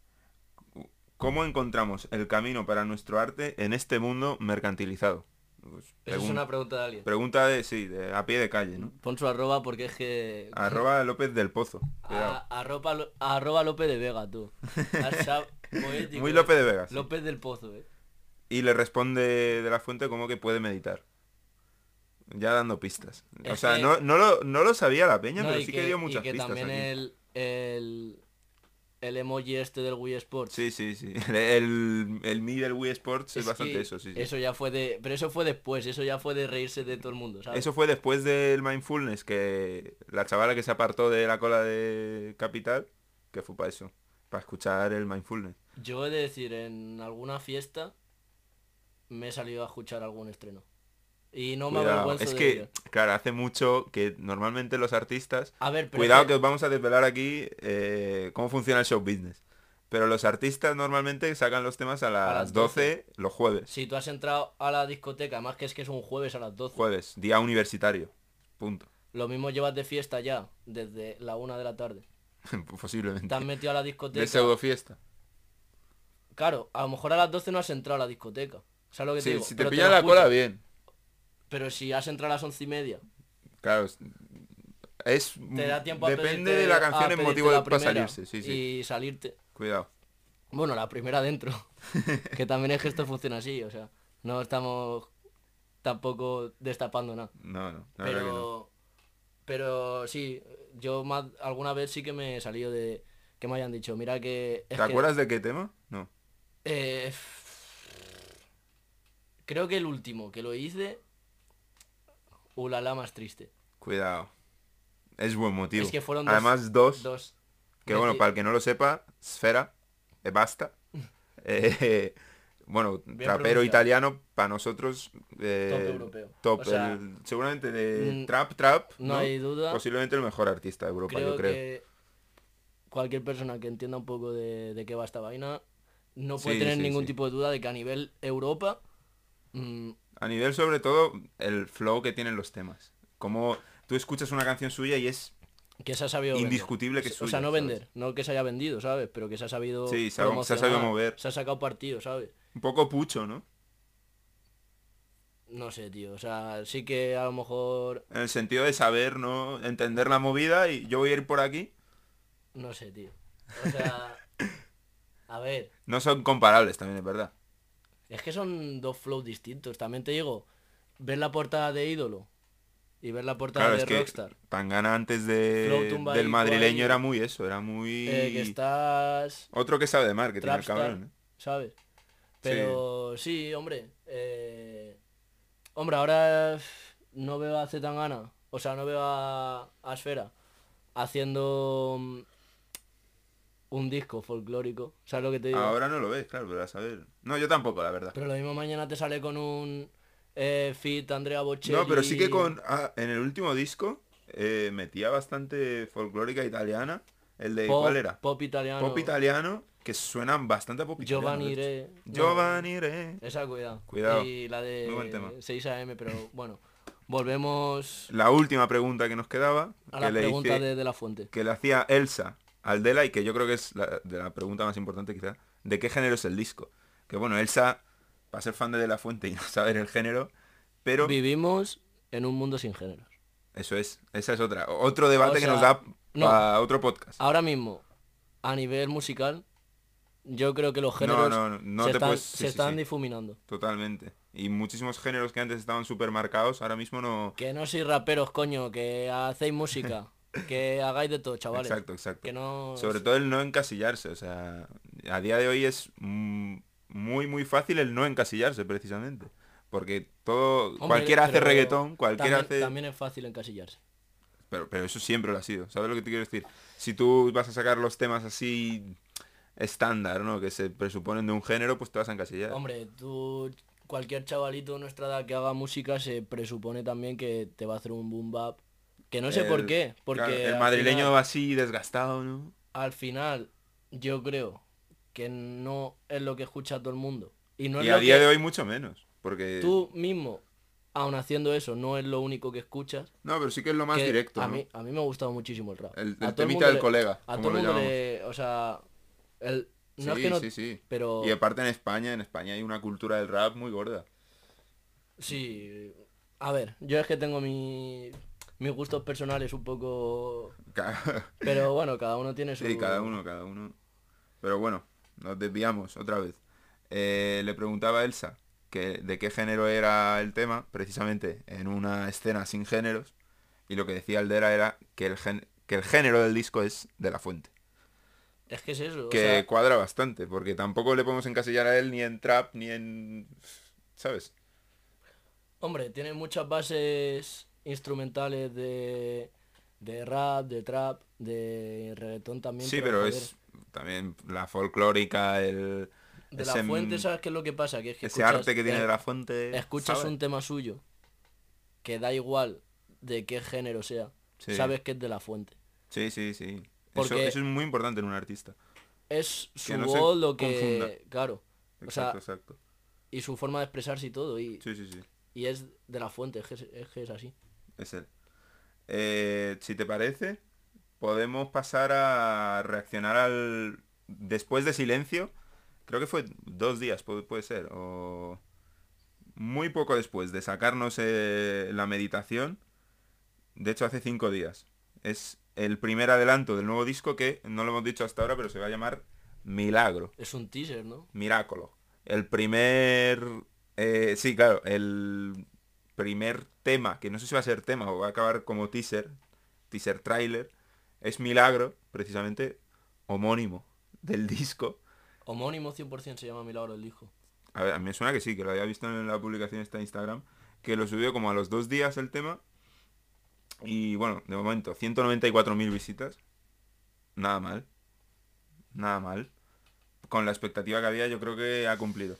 ¿Cómo encontramos el camino para nuestro arte en este mundo mercantilizado? Pues, Eso es pregun- una pregunta de alguien. Pregunta de, sí, de a pie de calle, ¿no? Pon su arroba porque es que... Arroba López del Pozo. Cuidado. A- arroba, lo- arroba López de Vega, tú. Arsa- poético, Muy eh. López de Vega, sí. López del Pozo, eh. Y le responde de la Fuente como que puede meditar. Ya dando pistas. O Es sea, que- no, no, lo, no lo sabía la peña, No, pero y sí que, dio muchas y que pistas también aquí. el, el, el emoji este del Wii Sports. Sí, sí, sí. El, el Mi del Wii Sports es, Es bastante que eso, sí, sí. Eso ya fue de... Pero eso fue después, eso ya fue de reírse de todo el mundo, ¿sabes? Eso fue después del Mindfulness, que la chavala que se apartó de la cola de Capital, que fue para eso, para escuchar el Mindfulness. Yo he de decir, en alguna fiesta me he salido a escuchar algún estreno. Y no me Cuidado. avergüenzo Es de que, ello. claro, hace mucho que normalmente los artistas... A ver, pero Cuidado es que os vamos a desvelar aquí eh, cómo funciona el show business. Pero los artistas normalmente sacan los temas a las, las doce los jueves. si tú has entrado a la discoteca, además que es que es un jueves a las doce. Jueves, día universitario. Punto. Lo mismo llevas de fiesta ya, desde la una de la tarde. Posiblemente. Te has metido a la De discoteca. pseudo fiesta. Claro, a lo mejor a las doce no has entrado a la discoteca. ¿Sabes lo que te Sí, digo? si te Pero pillan lo la cola, escuchas. bien. Pero si has entrado a las once y media, Claro, es... es- te da tiempo a depende pedirte- de la a canción en pedirte motivo la de, para primera salirse. Sí, sí. y salirte. Cuidado. Bueno, la primera dentro. Que también es que esto funciona así, o sea, no estamos tampoco destapando nada. No, no. La verdad que no. Pero, pero sí, yo más, alguna vez sí que me he salido de que me hayan dicho, mira que... ¿Te es que, acuerdas de qué tema? No. eh, creo que el último que lo hice, ulala más triste. Cuidado. Es buen motivo. Es que fueron dos- Además, dos. Dos. Que Deci- bueno, para el que no lo sepa, Sfera, eh, basta. Eh, bueno, Bien trapero pronunciado. italiano, para nosotros, eh, Top europeo. top, O sea, el- seguramente de mm, trap, trap, no hay duda. posiblemente el mejor artista de Europa, Creo, yo creo. que cualquier persona que entienda un poco de, de qué va esta vaina no puede Sí, tener sí, ningún sí. tipo de duda de que a nivel Europa mm, A nivel sobre todo, el flow que tienen los temas. Como tú escuchas una canción suya y es... que se ha sabido vender. Indiscutible que es O sea, suya, no ¿sabes? vender, no que se haya vendido, ¿sabes? Pero que se ha sabido Sí, se ha- se ha promocionar, sabido mover. se ha sacado partido, ¿sabes? Un poco pucho, ¿no? No sé, tío, o sea, sí que a lo mejor... En el sentido de saber, ¿no? Entender la movida y yo voy a ir por aquí. No sé, tío. O sea... A ver, No son comparables también, es verdad. es que son dos flows distintos. También te digo, ver la portada de Ídolo y ver la portada Claro, de es que Rockstar. Tangana antes Flow de, tumbaico del madrileño ahí, era muy eso, era muy... eh, que estás Otro que sabe de marketing, el Trapstar, cabrón, ¿eh? ¿sabes? Sí. Pero sí, hombre. eh, Hombre, ahora uf, no veo a Zetangana, o sea, no veo a, a Esfera haciendo mm, un disco folclórico, ¿sabes lo que te digo? Ahora no lo ves, claro, pero a saber... No, yo tampoco, la verdad. Pero lo mismo mañana te sale con un eh, feat Andrea No, pero sí que Bocelli, con... ah, en el último disco eh, metía bastante folclórica italiana. El de... ¿Cuál pop, era? pop Pop italiano, italiano, que suenan bastante a pop italiano, de Giovanni hecho. Re, no, Giovanni Re. esa cuidado. Cuidado, Y la muy buen tema. de seis a eme, pero bueno, volvemos La última pregunta que nos quedaba, a que las le preguntas hice, de, de la fuente. que le hacía Elsa al Dela y que yo creo que es la, de la pregunta más importante quizá, ¿de qué género es el disco? Que bueno, Elsa, para ser fan de De La Fuente y no saber el género, pero Vivimos en un mundo sin géneros. eso es, esa es otra. Otro O debate que nos sea, da no, para otro podcast. ahora mismo, a nivel musical, yo creo que los No, géneros no, no, no se te están, puedes... Sí, se sí, están sí, difuminando. totalmente. Y muchísimos géneros que antes estaban súper marcados, ahora mismo no... Que no sois raperos, coño, que hacéis música, que hagáis de todo, chavales. Exacto, exacto. Que no... Sobre todo el no encasillarse, o sea, a día de hoy es mm, muy muy fácil el no encasillarse precisamente, porque todo Hombre, cualquiera hace pero reggaetón, cualquiera también, hace, también es fácil encasillarse. pero pero eso siempre lo ha sido, ¿sabes lo que te quiero decir? Si tú vas a sacar los temas así estándar, ¿no? Que se presuponen de un género, pues te vas a encasillar. Hombre, tú, cualquier chavalito de nuestra edad que haga música se presupone también que te va a hacer un boom bap. Que no sé por El, qué, claro, porque el al madrileño final, va así desgastado, ¿no? al final, yo creo que no es lo que escucha todo el mundo. Y no es Y a lo día de que hoy mucho menos, porque tú mismo, aun haciendo eso, no es lo único que escuchas. no, pero sí que es lo más Que directo, a ¿no? mí, a mí me ha gustado muchísimo el rap. El, A el todo el temita mundo del le, colega, a como todo el lo mundo llamamos. le, o sea, el, no es que Sí, no, sí, sí. Y pero aparte en España, en España hay una cultura del rap muy gorda. sí, a ver, yo es que tengo mi, mis gustos personales un poco, Ca- pero bueno, cada uno tiene Sí, cada su, uno, cada uno. Pero bueno, nos desviamos otra vez. Eh, le preguntaba a Elsa que de qué género era el tema, precisamente en una escena sin géneros, y lo que decía Aldera era que el, gen- que el género del disco es de La Fuente. es que es eso, o Que sea, cuadra bastante, porque tampoco le podemos encasillar a él ni en trap, ni en... ¿Sabes? hombre, tiene muchas bases instrumentales de, de rap, de trap, de reggaetón también, Sí, pero pero joder, es también la folclórica, el... de La Ese, Fuente, mm, ¿sabes qué es lo que pasa? Que es que ese escuchas, arte que tiene de eh, La Fuente, escuchas ¿sabes? un tema suyo que da igual de qué género sea, Sí, sabes que es de La Fuente. sí, sí, sí. Eso, Porque eso es muy importante en un artista. es Que su no se voz lo confunda. que, claro, o Exacto, sea, exacto. y su forma de expresarse y todo, y, Sí, sí, sí. y es de La Fuente, es que es, es que es así. Es él. Eh, si te parece, podemos pasar a reaccionar al... Después de Silencio, creo que fue dos días, puede, puede ser, o muy poco después de sacarnos eh, la meditación, de hecho hace cinco días. Es el primer adelanto del nuevo disco que no lo hemos dicho hasta ahora, pero se va a llamar Milagro. Es un teaser, ¿no? Miracolo. El primer... eh, sí, claro, el primer tema, que no sé si va a ser tema o va a acabar como teaser, teaser trailer, es Milagro, precisamente homónimo del disco. Homónimo cien por ciento se llama Milagro el hijo. A ver, a mí me suena que sí, que lo había visto en la publicación esta de Instagram, que lo subió como a los dos días el tema. Y bueno, de momento, ciento noventa y cuatro mil visitas. Nada mal. Nada mal. Con la expectativa que había, yo creo que ha cumplido.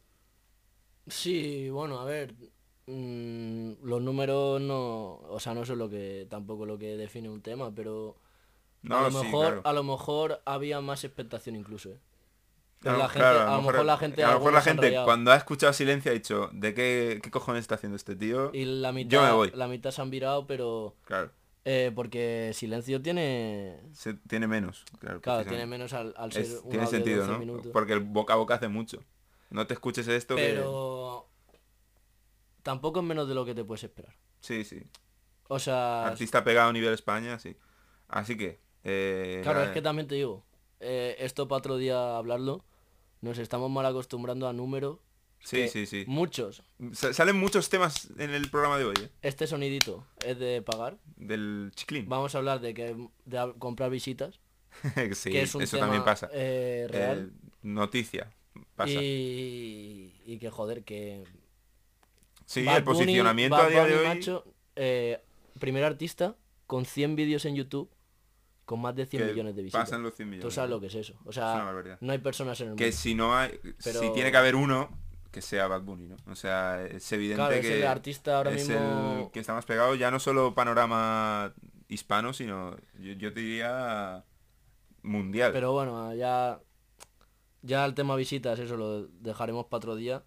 Sí, bueno, a ver, mm, los números no, o sea, no son lo que, tampoco lo que define un tema, pero a lo No, sí, mejor, claro. a lo mejor había más expectación incluso, ¿eh? Pues Claro, la gente, claro, a a lo lo mejor, mejor la gente, a lo mejor la algunos se han gente rayado. cuando ha escuchado Silencio ha dicho, ¿de qué, qué cojones está haciendo este tío? Y la Yo me mitad, voy. la mitad se han virado, pero Claro, eh, porque Silencio tiene, se, tiene menos, claro, claro, tiene precisamente. menos al, al ser Es, un tiene audio de sentido, doce ¿no? minutos. Porque el boca a boca hace mucho. No te escuches esto que... Pero tampoco es menos de lo que te puedes esperar. Sí, sí. O sea, Artista pegado a nivel España, sí. Así que... eh, claro, es nada, que también te digo, eh, esto para otro día hablarlo, nos estamos mal acostumbrando a números Sí, que sí, sí. Muchos. Sa- Salen muchos temas en el programa de hoy, ¿eh? Este sonidito es de pagar. Del chiclín. Vamos a hablar de que de a- comprar visitas, Sí, que es un eso tema también pasa. eh, real. Eh, noticia. Pasa. Y, y que joder, que Sí, Bad el Bunny- posicionamiento Bad a día de Bunny, hoy... macho, eh, primer artista con cien vídeos en YouTube con más de cien que millones de visitas. pasan los cien millones. Tú sabes lo que es eso. O Es una sea, barbaridad. no hay personas en el Que mundo. si no hay... Pero- Si tiene que haber uno, que sea Bad Bunny, ¿no? O sea, es evidente Claro, es que... el artista ahora es mismo- el que está más pegado, ya no solo panorama hispano, sino yo, yo te diría mundial. Pero bueno, ya, ya el tema visitas, eso lo dejaremos para otro día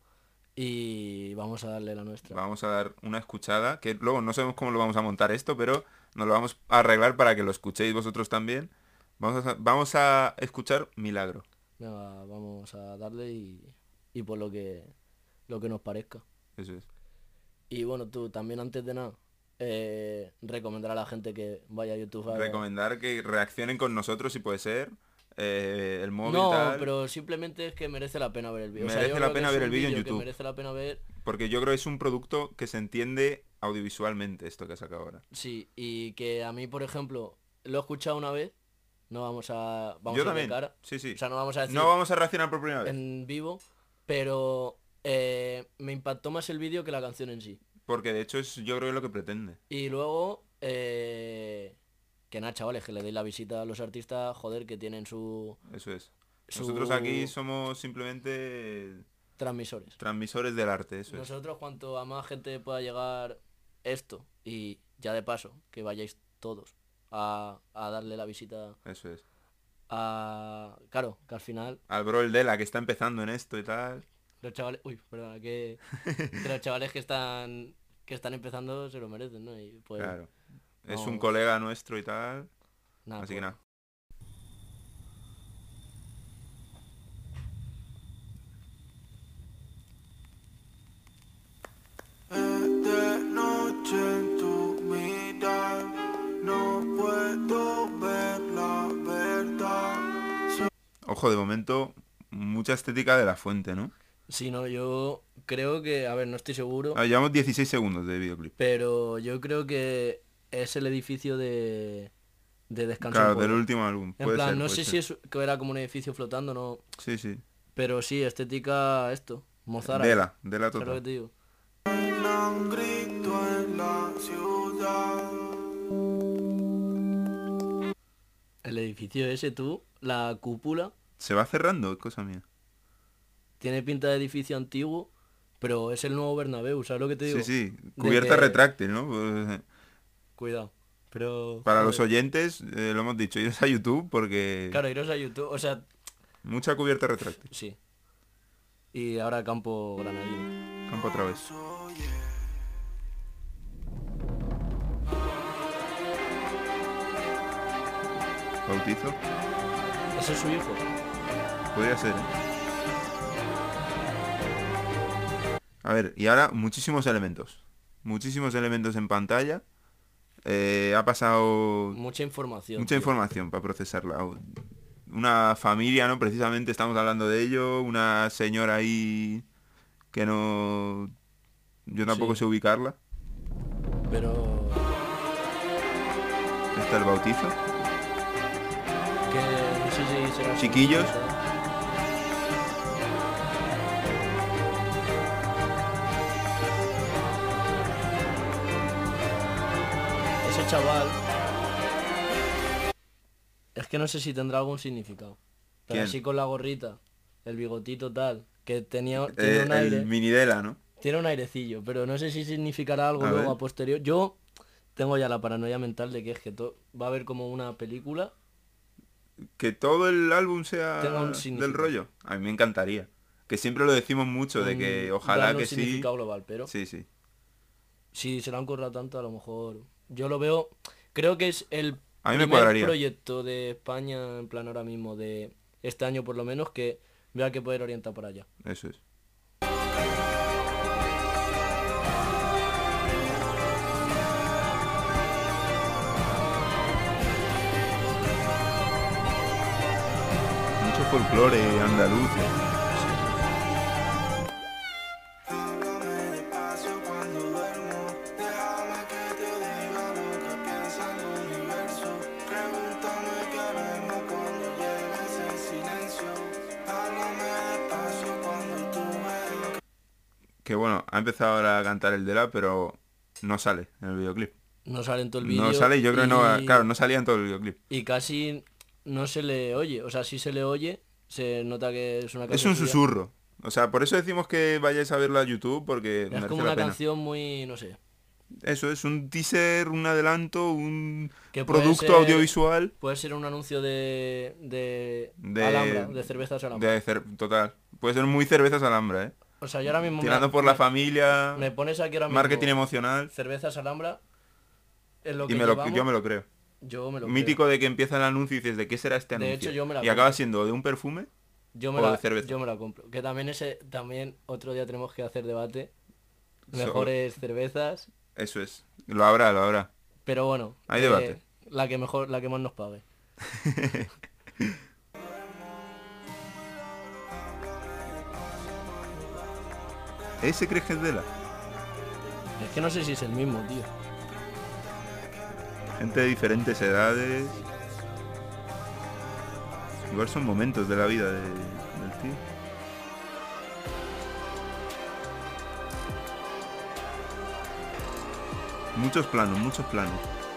y vamos a darle la nuestra. Vamos a dar una escuchada, que luego no sabemos cómo lo vamos a montar esto, pero nos lo vamos a arreglar para que lo escuchéis vosotros también. Vamos a, vamos a escuchar Milagro. Venga, vamos a darle y, y por lo que, lo que nos parezca. Eso es. Y bueno, tú también antes de nada, eh, recomendar a la gente que vaya a YouTube a ver. Recomendar que reaccionen con nosotros si puede ser. eh, el móvil No, tal. pero simplemente es que merece la pena ver el vídeo. O sea, Merece yo la creo que pena es ver un el vídeo en vídeo que YouTube. merece la pena ver, Porque yo creo que es un producto que se entiende audiovisualmente esto que saca ahora. sí, y que a mí, por ejemplo, lo he escuchado una vez, no vamos a vamos yo a ir de también. cara, Sí, sí. o sea, no vamos a decir No vamos a reaccionar por primera vez. en vivo, pero eh, me impactó más el vídeo que la canción en sí. Porque de hecho es yo creo que es lo que pretende. Y luego, eh, que nada, chavales, que le deis la visita a los artistas, joder, que tienen su Eso es. Su- Nosotros aquí somos simplemente transmisores. transmisores del arte, eso es. Nosotros, cuanto a más gente pueda llegar esto, y ya de paso, que vayáis todos a, a darle la visita Eso es. a... Claro, que al final Al bro el Dela que está empezando en esto y tal. los chavales... Uy, perdona, que, que los chavales que están que están empezando se lo merecen, ¿no? Y pues... Claro. Es un vamos. colega nuestro y tal. Nada, Así que pues, nada. De noche en tu mirar, no puedo ver la verdad. Ojo, de momento, mucha estética de La Fuente, ¿no? Sí, no, yo creo que... A ver, no estoy seguro, Ah, llevamos dieciséis segundos de videoclip. pero yo creo que es el edificio de... De Descanso Claro, en del Pueblo. último álbum. En Puede plan, ser, no puede sé ser. si es que era como un edificio flotando, no... Sí, sí. Pero sí, estética esto, Mozart. Dela, Dela ¿Sabes lo que total. te digo? Un grito en la ciudad. El edificio ese, tú, la cúpula, Se va cerrando, es cosa mía. tiene pinta de edificio antiguo, pero es el nuevo Bernabéu, ¿sabes lo que te digo? Sí, sí. De Cubierta que- retráctil, ¿no? Pues, Cuidado. Pero... para joder. los oyentes, eh, lo hemos dicho, iros a YouTube porque... Claro, iros a YouTube, o sea, Mucha cubierta retráctil. sí. Y ahora campo granadino. Campo otra vez. Oye, Bautizo. Ese es su hijo. Podría ser, ¿eh? A ver, y ahora muchísimos elementos. Muchísimos elementos en pantalla. Eh, ha pasado Mucha información. mucha tío. información para procesarla. Una familia, ¿no? Precisamente estamos hablando de ello. Una señora ahí que no... Yo tampoco Sí. sé ubicarla. Pero... Está el bautizo. Que no sé si será... su Chiquillos. hijo, ¿sabes? Ese chaval... Es que no sé si tendrá algún significado. Pero ¿Quién? así con la gorrita, el bigotito tal, que tenía, tiene Eh, un aire... el minidela, ¿no? Tiene un airecillo, pero no sé si significará algo A luego ver. a posterior. Yo tengo ya la paranoia mental de que es que to- va a haber como una película. Que todo el álbum sea Tenga un del significado. rollo. A mí me encantaría. Que siempre lo decimos mucho, de que un- ojalá darle que un sí. significado global, pero Sí, sí. si se lo han currado tanto, a lo mejor... Yo lo veo... Creo que es el A mí me primer cuadraría. proyecto de España, en plan ahora mismo, de este año por lo menos, que vea que poder orientar para allá. Eso es. Mucho folclore andaluz. ¿eh? que bueno, ha empezado ahora a cantar el Dela, pero no sale en el videoclip. No sale en todo el vídeo. No sale y yo creo que no, claro, no salía en todo el videoclip. Y casi no se le oye, o sea, si se le oye, se nota que es una canción. Es un susurro. O sea, por eso decimos que vayáis a verlo a YouTube, porque Es merece como la una pena. canción muy, no sé. Eso es un teaser, un adelanto, un Que puede producto ser- audiovisual Puede ser un anuncio de, de, de Alhambra, de cervezas Alhambra. de cer- total. Puede ser muy cervezas Alhambra, ¿eh? O sea, yo ahora mismo... me- Tirando por la familia, Me pones aquí ahora mismo marketing emocional, cervezas Alhambra, es lo que y me lo, llevamos, yo me lo creo. yo me lo Mítico de que empieza el anuncio y dices, ¿de qué será este De anuncio? hecho, yo me la y compro. acaba siendo de un perfume. creo. Yo me, o la, de cerveza. yo me la compro. Que también ese, también otro día tenemos que hacer debate. Sobre- Mejores cervezas. Eso es. Lo habrá, lo habrá. Pero bueno, Hay eh, debate. la que mejor, la que más nos pague. ¿Ese crees que es Dela? Es que no sé si es el mismo, tío. Gente de diferentes edades. Igual son momentos de la vida de- del tío. Muchos planos, muchos planos.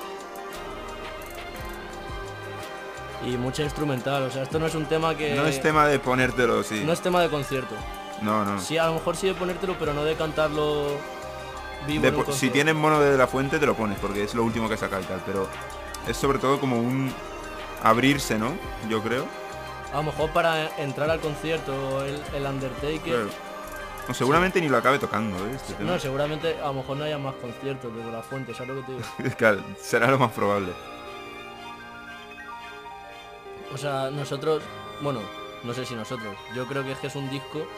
Y mucha instrumental, o sea, esto no es un tema que... No es tema de ponértelo, sí. no es tema de concierto. No, no. Sí, a lo mejor sí de ponértelo, pero no de cantarlo vivo De en un po- si concierto. tienes mono de la fuente te lo pones porque es lo último que saca y tal, pero es sobre todo como un abrirse, ¿no? Yo creo. A lo mejor para entrar al concierto el, el Undertaker... Claro. O seguramente ni lo acabe tocando, ¿eh? Este tema. No, seguramente a lo mejor no haya más conciertos desde la fuente, ¿sabes lo que te digo? Claro, será lo más probable. O sea, nosotros, bueno, no sé si nosotros, yo creo que es que es un disco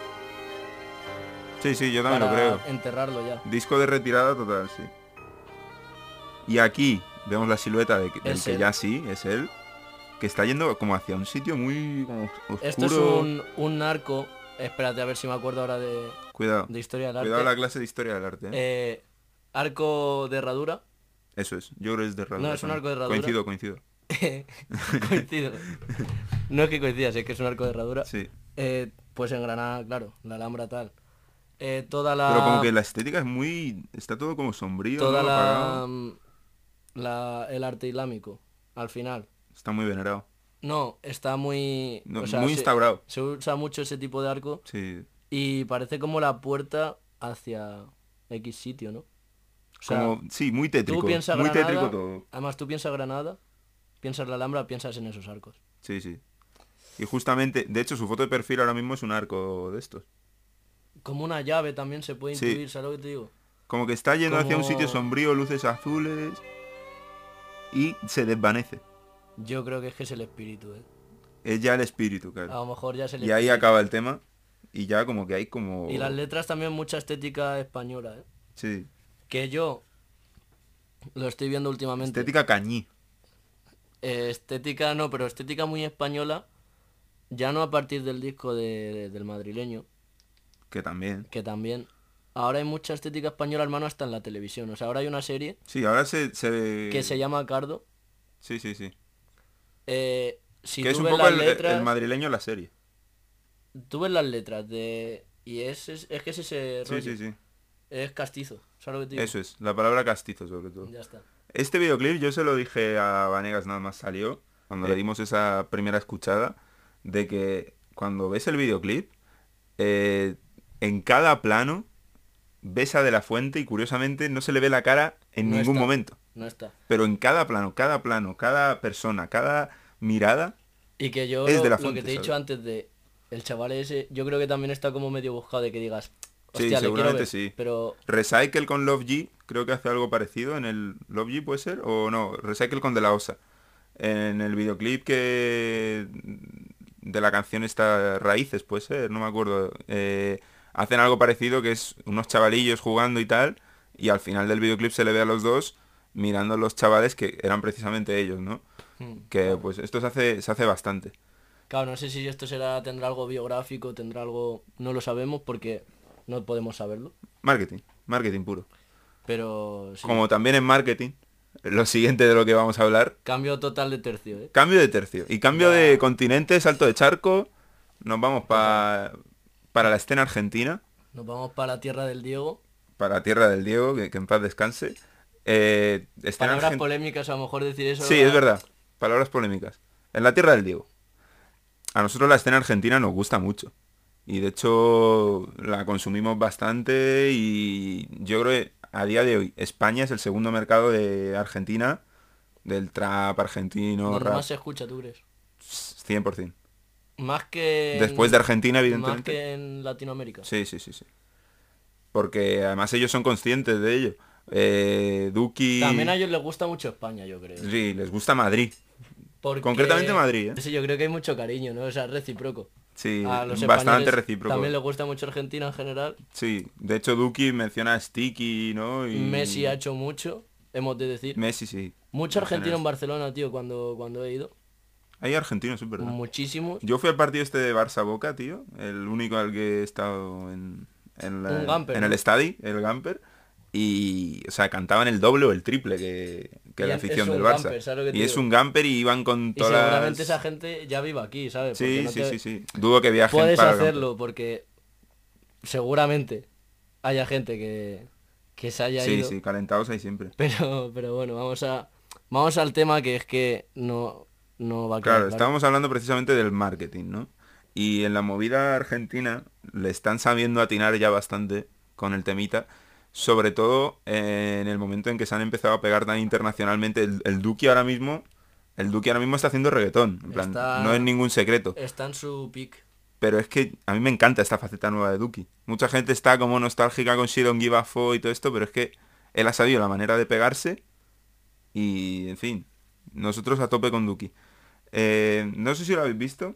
Sí, sí, yo también para lo creo. enterrarlo ya. Disco de retirada total, sí. Y aquí vemos la silueta de, que- del Es que él. ya sí, es él, que está yendo como hacia un sitio muy como oscuro. Esto es un, un narco, espérate a ver si me acuerdo ahora de, Cuidado, de historia del arte. cuidado la clase de historia del arte, ¿eh? Eh, arco de herradura, Eso es, yo creo que es de herradura. No, es un también. arco de herradura. Coincido, coincido. coincido. No es que coincida, si es que es un arco de herradura. Sí. Eh, pues en Granada, claro, la Alhambra tal. Eh, toda la... Pero como que la estética es muy... Está todo como sombrío, toda ¿no? la, Apagado. la el arte islámico al final Está muy venerado. no está muy No, o sea, muy se- instaurado. se usa mucho ese tipo de arco Sí. y parece como la puerta hacia X sitio, ¿no? O sea, Como, sí, muy tétrico. tú piensas Muy Granada, tétrico todo. además tú piensas Granada, piensas la Alhambra, piensas en esos arcos. Sí, sí. Y justamente, de hecho, su foto de perfil ahora mismo es un arco de estos. Como una llave también se puede Sí. intuir, ¿sabes lo que te digo? Como que está yendo hacia un Como- sitio sombrío, luces azules. Y se desvanece. Yo creo que es que es el espíritu, ¿eh? Es ya el espíritu, A claro. lo mejor ya es el Y ahí espíritu. acaba el tema. Y ya como que hay como... Y las letras también mucha estética española, ¿eh? Sí. Que yo lo estoy viendo últimamente. Estética cañí. Eh, estética no, pero estética muy española, ya no a partir del disco de, de- del madrileño, Que también. que también. Ahora hay mucha estética española, hermano, hasta en la televisión. O sea, ahora hay una serie Sí, ahora se... se... que se llama Cardo. Sí, sí, sí. Eh, si que es tú un ves poco las el, letras, el madrileño la serie. tú ves las letras de... Y es, es, es que es ese Sí, rollo. sí, sí. Es castizo, ¿sabes lo que te digo? Eso es, la palabra castizo sobre todo. Ya está. Este videoclip yo se lo dije a Vanegas nada más salió, cuando le dimos esa primera escuchada, de que cuando ves el videoclip, eh, en cada plano ves a De La Fuente y curiosamente no se le ve la cara en No ningún está. momento. No está. Pero en cada plano, cada plano, cada persona, cada mirada, Y que yo Es lo, de La lo Fuente, que te he dicho ¿sabes? antes de el chaval ese, yo creo que también está como medio buscado de que digas, Sí, hostia, le quiero seguramente ver, sí. pero Recycle con Love G, creo que hace algo parecido en el... ¿Love G puede ser? O no, Recycle con De La Osa. En el videoclip que... de la canción esta Raíces, puede ser, no me acuerdo. eh, hacen algo parecido que es unos chavalillos jugando y tal, y al final del videoclip se le ve a los dos mirando a los chavales que eran precisamente ellos, ¿no? mm, Que claro. pues esto se hace, se hace bastante. Claro, no sé si esto será tendrá algo biográfico, tendrá algo, no lo sabemos porque no podemos saberlo, Marketing, marketing puro. pero sí. Como también en marketing, lo siguiente de lo que vamos a hablar, Cambio total de tercio, ¿eh? cambio de tercio. Y cambio Ya. de continente, salto de charco. Nos vamos pa- para la escena argentina. Nos vamos para la tierra del Diego. para Tierra del Diego, que, que en paz descanse. Eh, está en Palabras Argen- polémicas, a lo mejor decir eso. Sí, a- es verdad. Palabras polémicas. En la Tierra del Diego. A nosotros la escena argentina nos gusta mucho. Y de hecho la consumimos bastante y yo creo que a día de hoy España es el segundo mercado de Argentina, del trap argentino, Donde rap, más se escucha, ¿tú crees? cien por ciento. Más que... en- Después de Argentina, Más evidentemente. que en Latinoamérica. Sí, sí, sí, sí. Porque además ellos son conscientes de ello. Eh, Duki... También a ellos les gusta mucho España, yo creo. Sí, les gusta Madrid. Porque- Concretamente Madrid, ¿eh? Sí, yo creo que hay mucho cariño, ¿no? O sea, recíproco. Sí, A los bastante españoles recíproco. También les gusta mucho Argentina en general. Sí, de hecho Duki menciona a Sticky, ¿no? Y... Messi ha hecho mucho, hemos de decir. Messi, sí. Mucho en argentino en general. Barcelona, tío, cuando, cuando he ido. Hay argentinos, es verdad. Muchísimos. Yo fui al partido este de Barça-Boca, tío. El único al que he estado en, en, la- Un Gamper, en ¿no? el estadio, el Gamper. Y, o sea, cantaban el doble o el triple que, que Y la es- afición es del un Barça. Gamper, ¿sabes lo que te y es digo? un Gamper y iban con Y todas seguramente las... esa gente ya vive aquí, ¿sabes? Sí, Porque no sí, te- sí, sí. Dudo que viajen Puedes para el Gamper. hacerlo porque seguramente haya gente que, que se haya Sí, ido. sí, calentados ahí siempre. Pero, pero bueno, vamos a vamos al tema que es que no, no va a quedar Claro, claro. estábamos hablando precisamente del marketing, ¿no? Y en la movida argentina le están sabiendo atinar ya bastante con el temita, sobre todo eh, en el momento en que se han empezado a pegar tan internacionalmente. El, el Duki ahora mismo, el Duki ahora mismo está haciendo reggaetón, en plan, Está- no es ningún secreto. Está en su pick. Pero es que a mí me encanta esta faceta nueva de Duki. Mucha gente está como nostálgica con She Don't Give a Fuck y todo esto, pero es que él ha sabido la manera de pegarse y, en fin, nosotros a tope con Duki. Eh, no sé si lo habéis visto,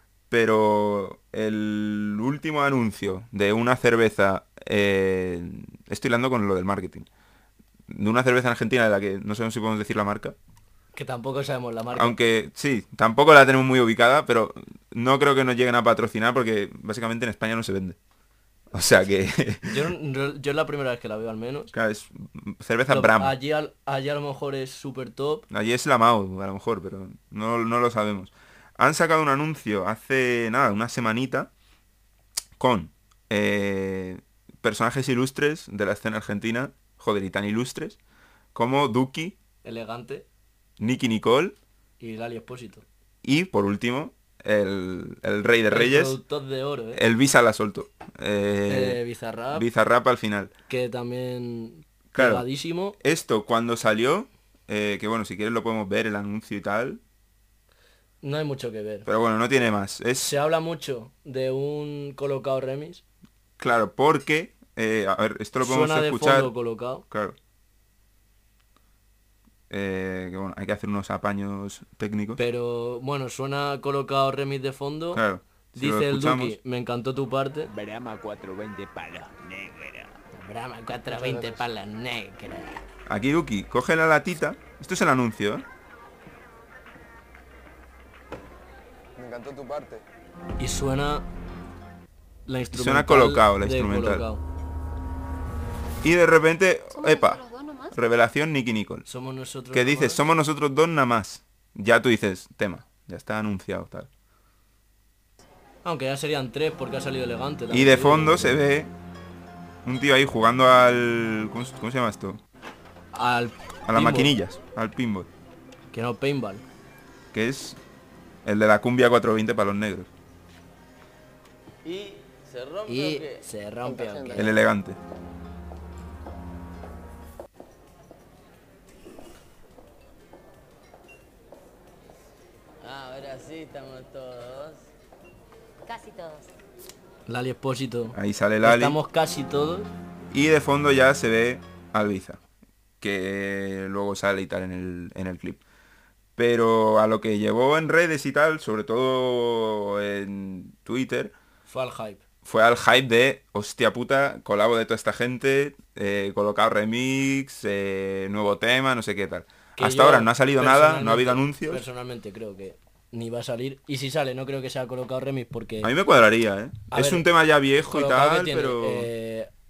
pero el último anuncio de una cerveza, eh, estoy hablando con lo del marketing, de una cerveza en Argentina de la que no sabemos si podemos decir la marca, Que tampoco sabemos la marca. aunque sí, tampoco la tenemos muy ubicada, pero no creo que nos lleguen a patrocinar porque básicamente en España no se vende. O sea que, Yo, no- yo es la primera vez que la veo al menos. claro, es cerveza Lo- Bram. Allí, al- allí a lo mejor es súper top. Allí es la Mau, a lo mejor, pero no, no lo sabemos. Han sacado un anuncio hace, nada, una semanita con eh, personajes ilustres de la escena argentina, joder, y tan ilustres, como Duki, Elegante. Nicky Nicole Y Lali Espósito. y, por último, el, el Rey de El Reyes, productor de oro, ¿eh? el Visa la soltó. Eh, Eh, Bizarrap, Bizarrap al final. que también Claro. pegadísimo. Esto cuando salió, eh, que bueno, si quieres lo podemos ver, el anuncio y tal, No hay mucho que ver. pero bueno, no tiene más. Es Se habla mucho de un colocado remix. claro, porque, eh, a ver, esto lo podemos Suena de escuchar, fondo colocado. claro. Eh, que bueno, hay que hacer unos apaños técnicos. Pero bueno, suena colocado remix de fondo. Claro, si lo Dice el escuchamos- Duki, me encantó tu parte. Brahma cuatrocientos veinte palos negros. Brahma cuatrocientos veinte palas negras. Aquí Duki coge la latita. Esto es el anuncio, ¿eh? Me encantó tu parte. Y suena la instrumental. Suena colocado, la de instrumental. Colocao. Y de repente, ¿Somos epa, nosotros dos nomás? revelación Nicky Nicole. Somos nosotros. Que nomás. dices, somos nosotros dos nada más. Ya tú dices, tema, ya está anunciado, tal. Aunque ya serían tres porque ha salido elegante. Y también de te digo. fondo se ve un tío ahí jugando al... ¿Cómo, se- cómo se llama esto? Al A las pinball, maquinillas, al pinball. Que no, paintball. Que es el de la cumbia cuatrocientos veinte para los negros. Y se rompe Y o qué? se rompe. ¿o qué? El elegante. Ah, ahora sí estamos todos. Casi todos. Lali Espósito. Ahí sale Lali. Estamos casi todos. Y de fondo ya se ve al Biza. Que luego sale y tal en el, en el clip. Pero a lo que llevó en redes y tal, sobre todo en Twitter, Fue al hype. fue al hype de, hostia puta, colabo de toda esta gente, eh, colocado remix, eh, nuevo tema, no sé qué tal. Que Hasta yo, ahora no ha salido nada, no ha habido personalmente- anuncios. Personalmente creo que ni va a salir. Y si sale, no creo que sea colocado remix porque... A mí me cuadraría, ¿eh? A Es ver, un tema ya viejo y colocado que tal, tiene, pero... eh,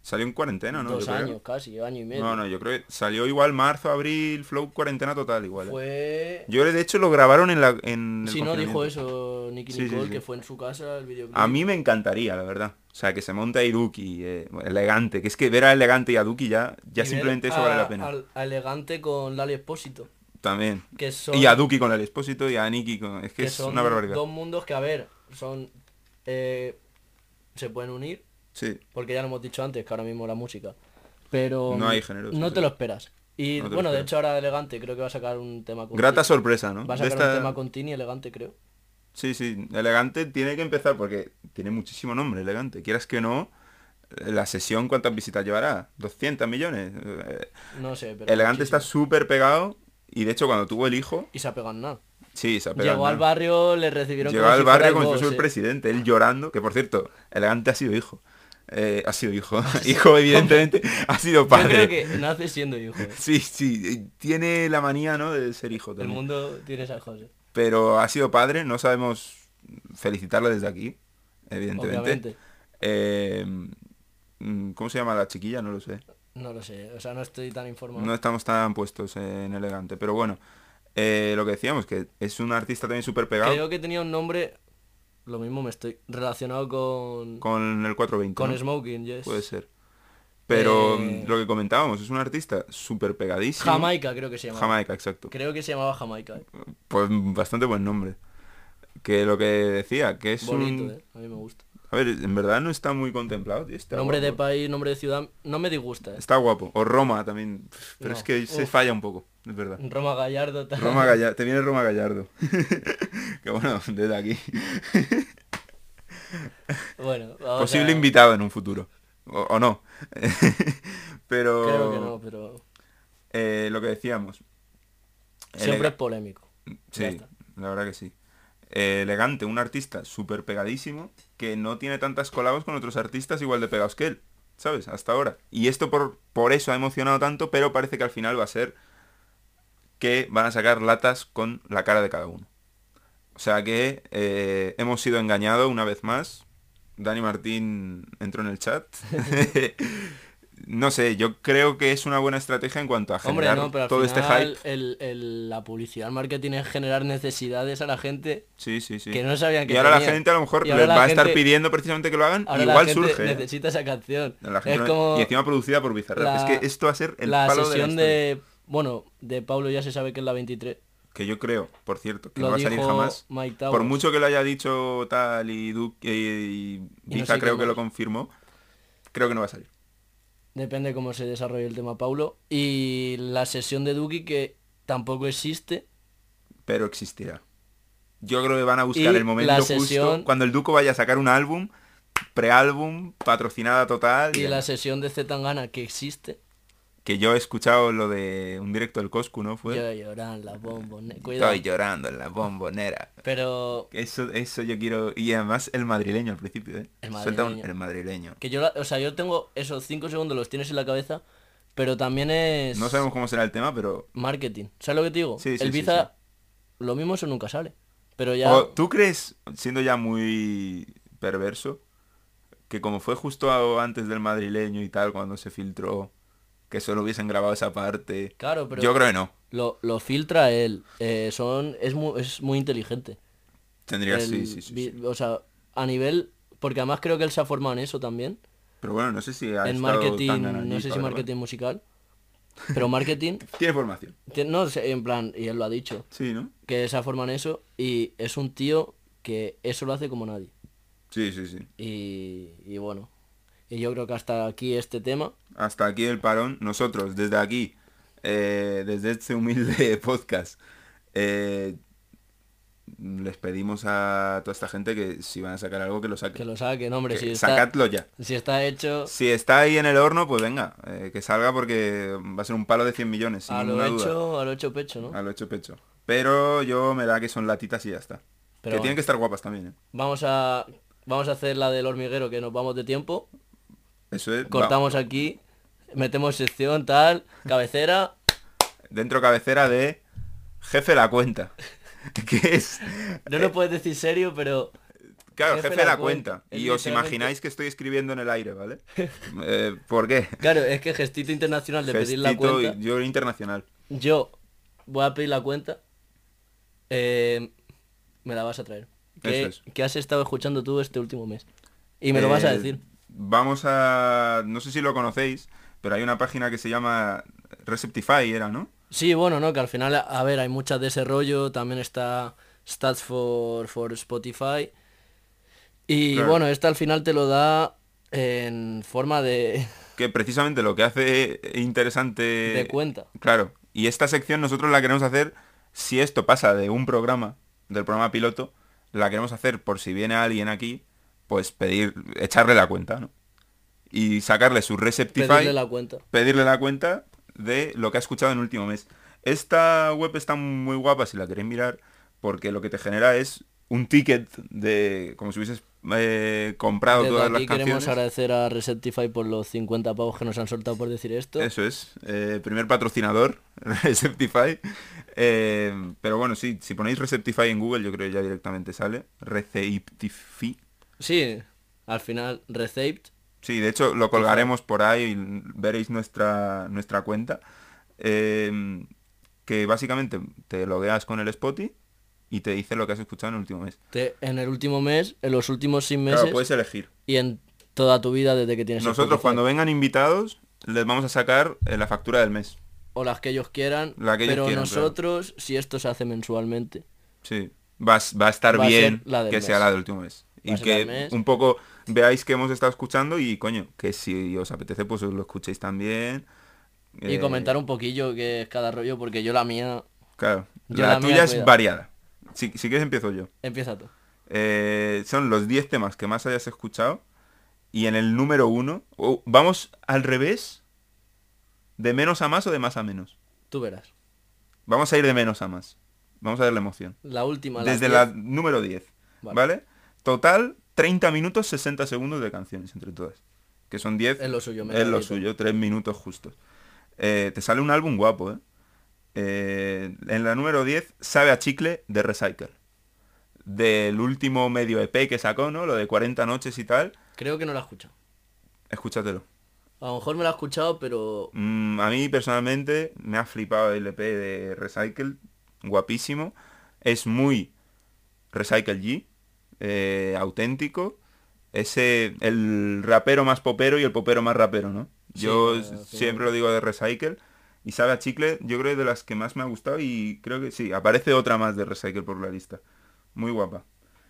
Salió en cuarentena, ¿no? Dos Yo creo. años casi, año y medio. No, no, yo creo que salió igual marzo, abril, Flow cuarentena total igual. ¿eh? Fue... Yo de hecho lo grabaron en la en el Si no dijo confinamiento. eso Nicky Sí, sí, Nicole, sí. que fue en su casa el videoclip. A mí me encantaría, la verdad. O sea, que se monte ahí Duki, eh, elegante. Que es que ver a elegante y a Duki ya, ya Y ver simplemente eso a- vale la pena. al- a Elegante con Lali Espósito. También. Que son, Y a Duki con el Expósito y a Nicky con... Es que, que es son una barbaridad. dos mundos que, a ver, son... eh, se pueden unir, Sí. porque ya lo hemos dicho antes, que ahora mismo la música. Pero No hay géneros, no sí. te lo esperas. Y No te lo bueno, de esperas. hecho ahora Elegante creo que va a sacar un tema con Grata Tini. sorpresa, ¿no? Va a De sacar esta- un tema con Tini, Elegante creo. Sí, sí. Elegante tiene que empezar porque tiene muchísimo nombre, Elegante. Quieras que no, la sesión, ¿cuántas visitas llevará? ¿doscientos millones? Eh, No sé, pero Elegante está muchísimo. súper pegado y de hecho cuando tuvo el hijo, Y se ha pegado en nada. sí, se ha pegado. Llegó al ¿no? barrio, le recibieron Llegó como al si fuera barrio el como si boss, fuese el eh. presidente, él llorando, que por cierto, Elegante ha sido hijo. Eh, ha sido hijo. Hijo, evidentemente, ha sido Yo padre. creo que nace siendo hijo. eh. Sí, sí, tiene la manía, ¿no?, de ser hijo El también. mundo tiene esas cosas. Pero ha sido padre, no sabemos felicitarle desde aquí, evidentemente. Obviamente. Eh, mm, ¿Cómo se llama la chiquilla? No lo sé. No lo sé, o sea, no estoy tan informado. No estamos tan puestos en Elegante, pero bueno. eh, lo que decíamos, que es un artista también súper pegado Creo que tenía un nombre, lo mismo me estoy relacionado con con el cuatrocientos veinte. con ¿no? Smoking, yes. Puede ser. Pero Eh, mm, lo que comentábamos, es un artista súper pegadísimo. Jamaica creo que se llamaba. Jamaica, exacto. Creo que se llamaba Jamaica. eh. Pues bastante buen nombre. Que lo que decía, que es Bonito, un... eh. A mí me gusta. A ver, en verdad no está muy contemplado, tío. Está Nombre de guapo. país, nombre de ciudad, no me disgusta. eh. Está guapo. O Roma también. Pero No. es que se Uf. falla un poco, es verdad. Roma Gallardo tal. Roma Gallardo. Te viene Roma Gallardo. Que bueno, desde aquí. Bueno, vamos Posible a- invitado en un futuro. O, o no. Pero... Creo que no, pero eh, lo que decíamos. siempre Elega- es polémico. Ya Sí, está. la verdad que sí. Eh, elegante, un artista súper pegadísimo que no tiene tantas colabos con otros artistas igual de pegados que él, ¿sabes? Hasta ahora. Y esto por, por eso ha emocionado tanto, pero parece que al final va a ser que van a sacar latas con la cara de cada uno. O sea que eh, hemos sido engañados una vez más. Dani Martín entró en el chat. No sé, yo creo que es una buena estrategia en cuanto a Hombre, generar no, pero al todo este final hype. el, el- la publicidad, el marketing es generar necesidades a la gente Sí, sí, sí. que no sabían que y ahora la tenían. gente a lo mejor Y les ahora la va a estar gente- pidiendo precisamente que lo hagan. Ahora Igual la gente surge. ¿eh? necesita esa canción. La gente es no- como Y encima producida por Bizarrap. la- Es que esto va a ser el la palo sesión de, la historia. de... Bueno, de Pablo ya se sabe que es la veintitrés. Que yo creo, por cierto, que Lo no va a salir dijo jamás. Mike Towers. Por mucho que lo haya dicho tal y Duke y, y no Biza sé creo qué que lo más. confirmó, creo que no va a salir. Depende cómo se desarrolle el tema Paulo. Y la sesión de Duki que tampoco existe. Pero existirá. Yo creo que van a buscar Y el momento la justo sesión- cuando el Duco vaya a sacar un álbum, preálbum, patrocinada total. Y y la sesión de Zetangana que existe. Que yo he escuchado lo de un directo del Coscu, ¿no? Fue. Yo lloran la bombonera. Cuidado. Estoy llorando en la bombonera. Pero Eso, eso yo quiero. Y además el madrileño al principio, ¿eh? El Suelta un- madrileño. el madrileño. que yo, la- o sea, yo tengo esos cinco segundos los tienes en la cabeza, pero también es No sabemos cómo será el tema, pero. marketing. ¿Sabes lo que te digo? Sí, sí, el sí, Biza, lo mismo eso nunca sale. Pero ya O, ¿tú crees, siendo ya muy perverso, que como fue justo a- antes del madrileño y tal, cuando se filtró, que solo hubiesen grabado esa parte? Claro, pero Yo creo que no. lo, lo filtra él. eh, son es muy, es muy inteligente. Tendría, El sí, sí, sí, vi- sí. O sea, a nivel... Porque además creo que él se ha formado en eso también. Pero bueno, no sé si ha En estado marketing, tan allí no sé si para marketing musical. Pero marketing, grabar. Tiene formación. que no sé, en plan, y él lo ha dicho, Sí, ¿no? que se ha formado en eso y es un tío que eso lo hace como nadie. Sí, sí, sí. Y, y bueno, y yo creo que hasta aquí este tema. Hasta aquí el parón. Nosotros, desde aquí, eh, desde este humilde podcast, eh, les pedimos a toda esta gente que si van a sacar algo, que lo saquen. Que lo saquen, hombre, Que si está, sacadlo ya. si está hecho Si está ahí en el horno, pues venga, eh, que salga porque va a ser un palo de cien millones, sin a lo ninguna duda. hecho, a lo hecho pecho, ¿no? A lo hecho pecho. Pero yo me da que son latitas y ya está. Pero que bueno. tienen que estar guapas también, ¿eh? Vamos a vamos a hacer la del hormiguero, que nos vamos de tiempo. Eso es. Cortamos aquí, metemos sección, tal, cabecera. va. Dentro cabecera de Jefe la cuenta. Que es... No lo puedes decir serio, pero Claro, jefe, de la cuenta. Es Y os literalmente- imagináis que estoy escribiendo en el aire, ¿vale? Eh, ¿Por qué? Claro, es que gestito internacional de pedir la Gestito, cuenta. yo internacional. Yo voy a pedir la cuenta. eh, me la vas a traer. ¿Qué, Eso es. qué has estado escuchando tú este último mes? Y me lo vas a Eh, decir. Vamos a... No sé si lo conocéis, pero hay una página que se llama Receptify, era, ¿no? Sí, bueno, no, que al final, a ver, hay muchas de ese rollo. También está Stats for, for Spotify. Y Claro. bueno, esta al final te lo da en forma de, Que precisamente lo que hace interesante... de cuenta. Claro. Y esta sección nosotros la queremos hacer, si esto pasa de un programa, del programa piloto, la queremos hacer por si viene alguien aquí, pues pedir, echarle la cuenta, ¿no? Y sacarle su Receptify, Pedirle la cuenta. pedirle la cuenta de lo que ha escuchado en el último mes. Esta web está muy guapa si la queréis mirar, porque lo que te genera es un ticket de como si hubieses eh, comprado Desde todas las aquí queremos canciones. agradecer a Receptify por los cincuenta pavos que nos han soltado por decir esto. Eso es, eh, primer patrocinador, Receptify. Eh, pero bueno, sí, si ponéis Receptify en Google, yo creo que ya directamente sale. Receptify. Sí, al final, Recept. Sí, de hecho lo colgaremos por ahí y veréis nuestra, nuestra cuenta. Eh, que básicamente te logueas con el Spotify y te dice lo que has escuchado en el último mes. Te- en el último mes, en los últimos seis meses Claro, puedes elegir. y en toda tu vida desde que tienes Nosotros Spotify. cuando vengan invitados les vamos a sacar eh, la factura del mes. O las que ellos quieran, La que ellos pero quieran, nosotros, si esto se hace mensualmente, Sí, va, a- va a estar Va a bien ser la del que mes. sea la del último mes. Va a Y ser la que del mes. un poco veáis que hemos estado escuchando y coño, que si os apetece pues os lo escuchéis también. y Eh, comentar un poquillo qué es cada rollo, porque yo la mía, Claro, yo la, la mía, tuya es cuidado. variada. Si, si quieres empiezo yo. empieza tú. Eh, son los diez temas que más hayas escuchado y en el número uno, o vamos al revés, de menos a más o de más a menos. Tú verás. Vamos a ir de menos a más. Vamos a ver la emoción. La última, la Desde diez, la número diez, Vale. ¿vale? Total, treinta minutos, sesenta segundos de canciones entre todas. Que son diez. Es lo suyo, me Es lo clarito. suyo, tres minutos justos. Eh, te sale un álbum guapo, ¿eh? Eh, En la número diez, Sabe a Chicle, de Recycle. Del último medio E P que sacó, ¿no? Lo de cuarenta noches y tal. creo que no la he escuchado. Escúchatelo. A lo mejor me la he escuchado, pero Mm, a mí personalmente me ha flipado el E P de Recycle, guapísimo. Es muy Recycle G, eh, auténtico. Ese, el rapero más popero y el popero más rapero, ¿no? Sí, Yo eh, s- al final. siempre lo digo de Recycle. Y Sabe a Chicle, yo creo que de las que más me ha gustado y creo que sí, aparece otra más de Recycle por la lista. Muy guapa.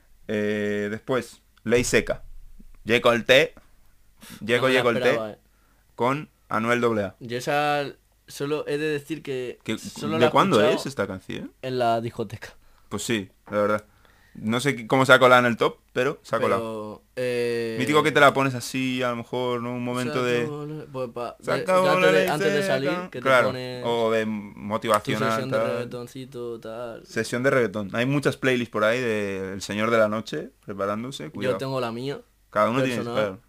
Eh, después, Ley Seca. Llego el té. Llego, no me la llego el té. esperaba, eh. Con Anuel doble A. Yo esa solo he de decir que ¿Qué- solo la ¿De he cuándo escuchado es esta canción? en la discoteca. Pues sí, la verdad. No sé qué- cómo se ha colado en el top, pero se ha colado. Pero, eh, Mítico que te la pones así, a lo mejor, ¿no? Un momento de... pues, pa- Se de- acabó antes, la de, ley antes de seca. salir, que Claro, te pones o de tu motivacional. sesión de tal. reggaetoncito, tal. Sesión de reggaetón. Hay muchas playlists por ahí de El Señor de la Noche, preparándose. Cuidado. Yo tengo la mía. Cada uno tiene... personal. claro.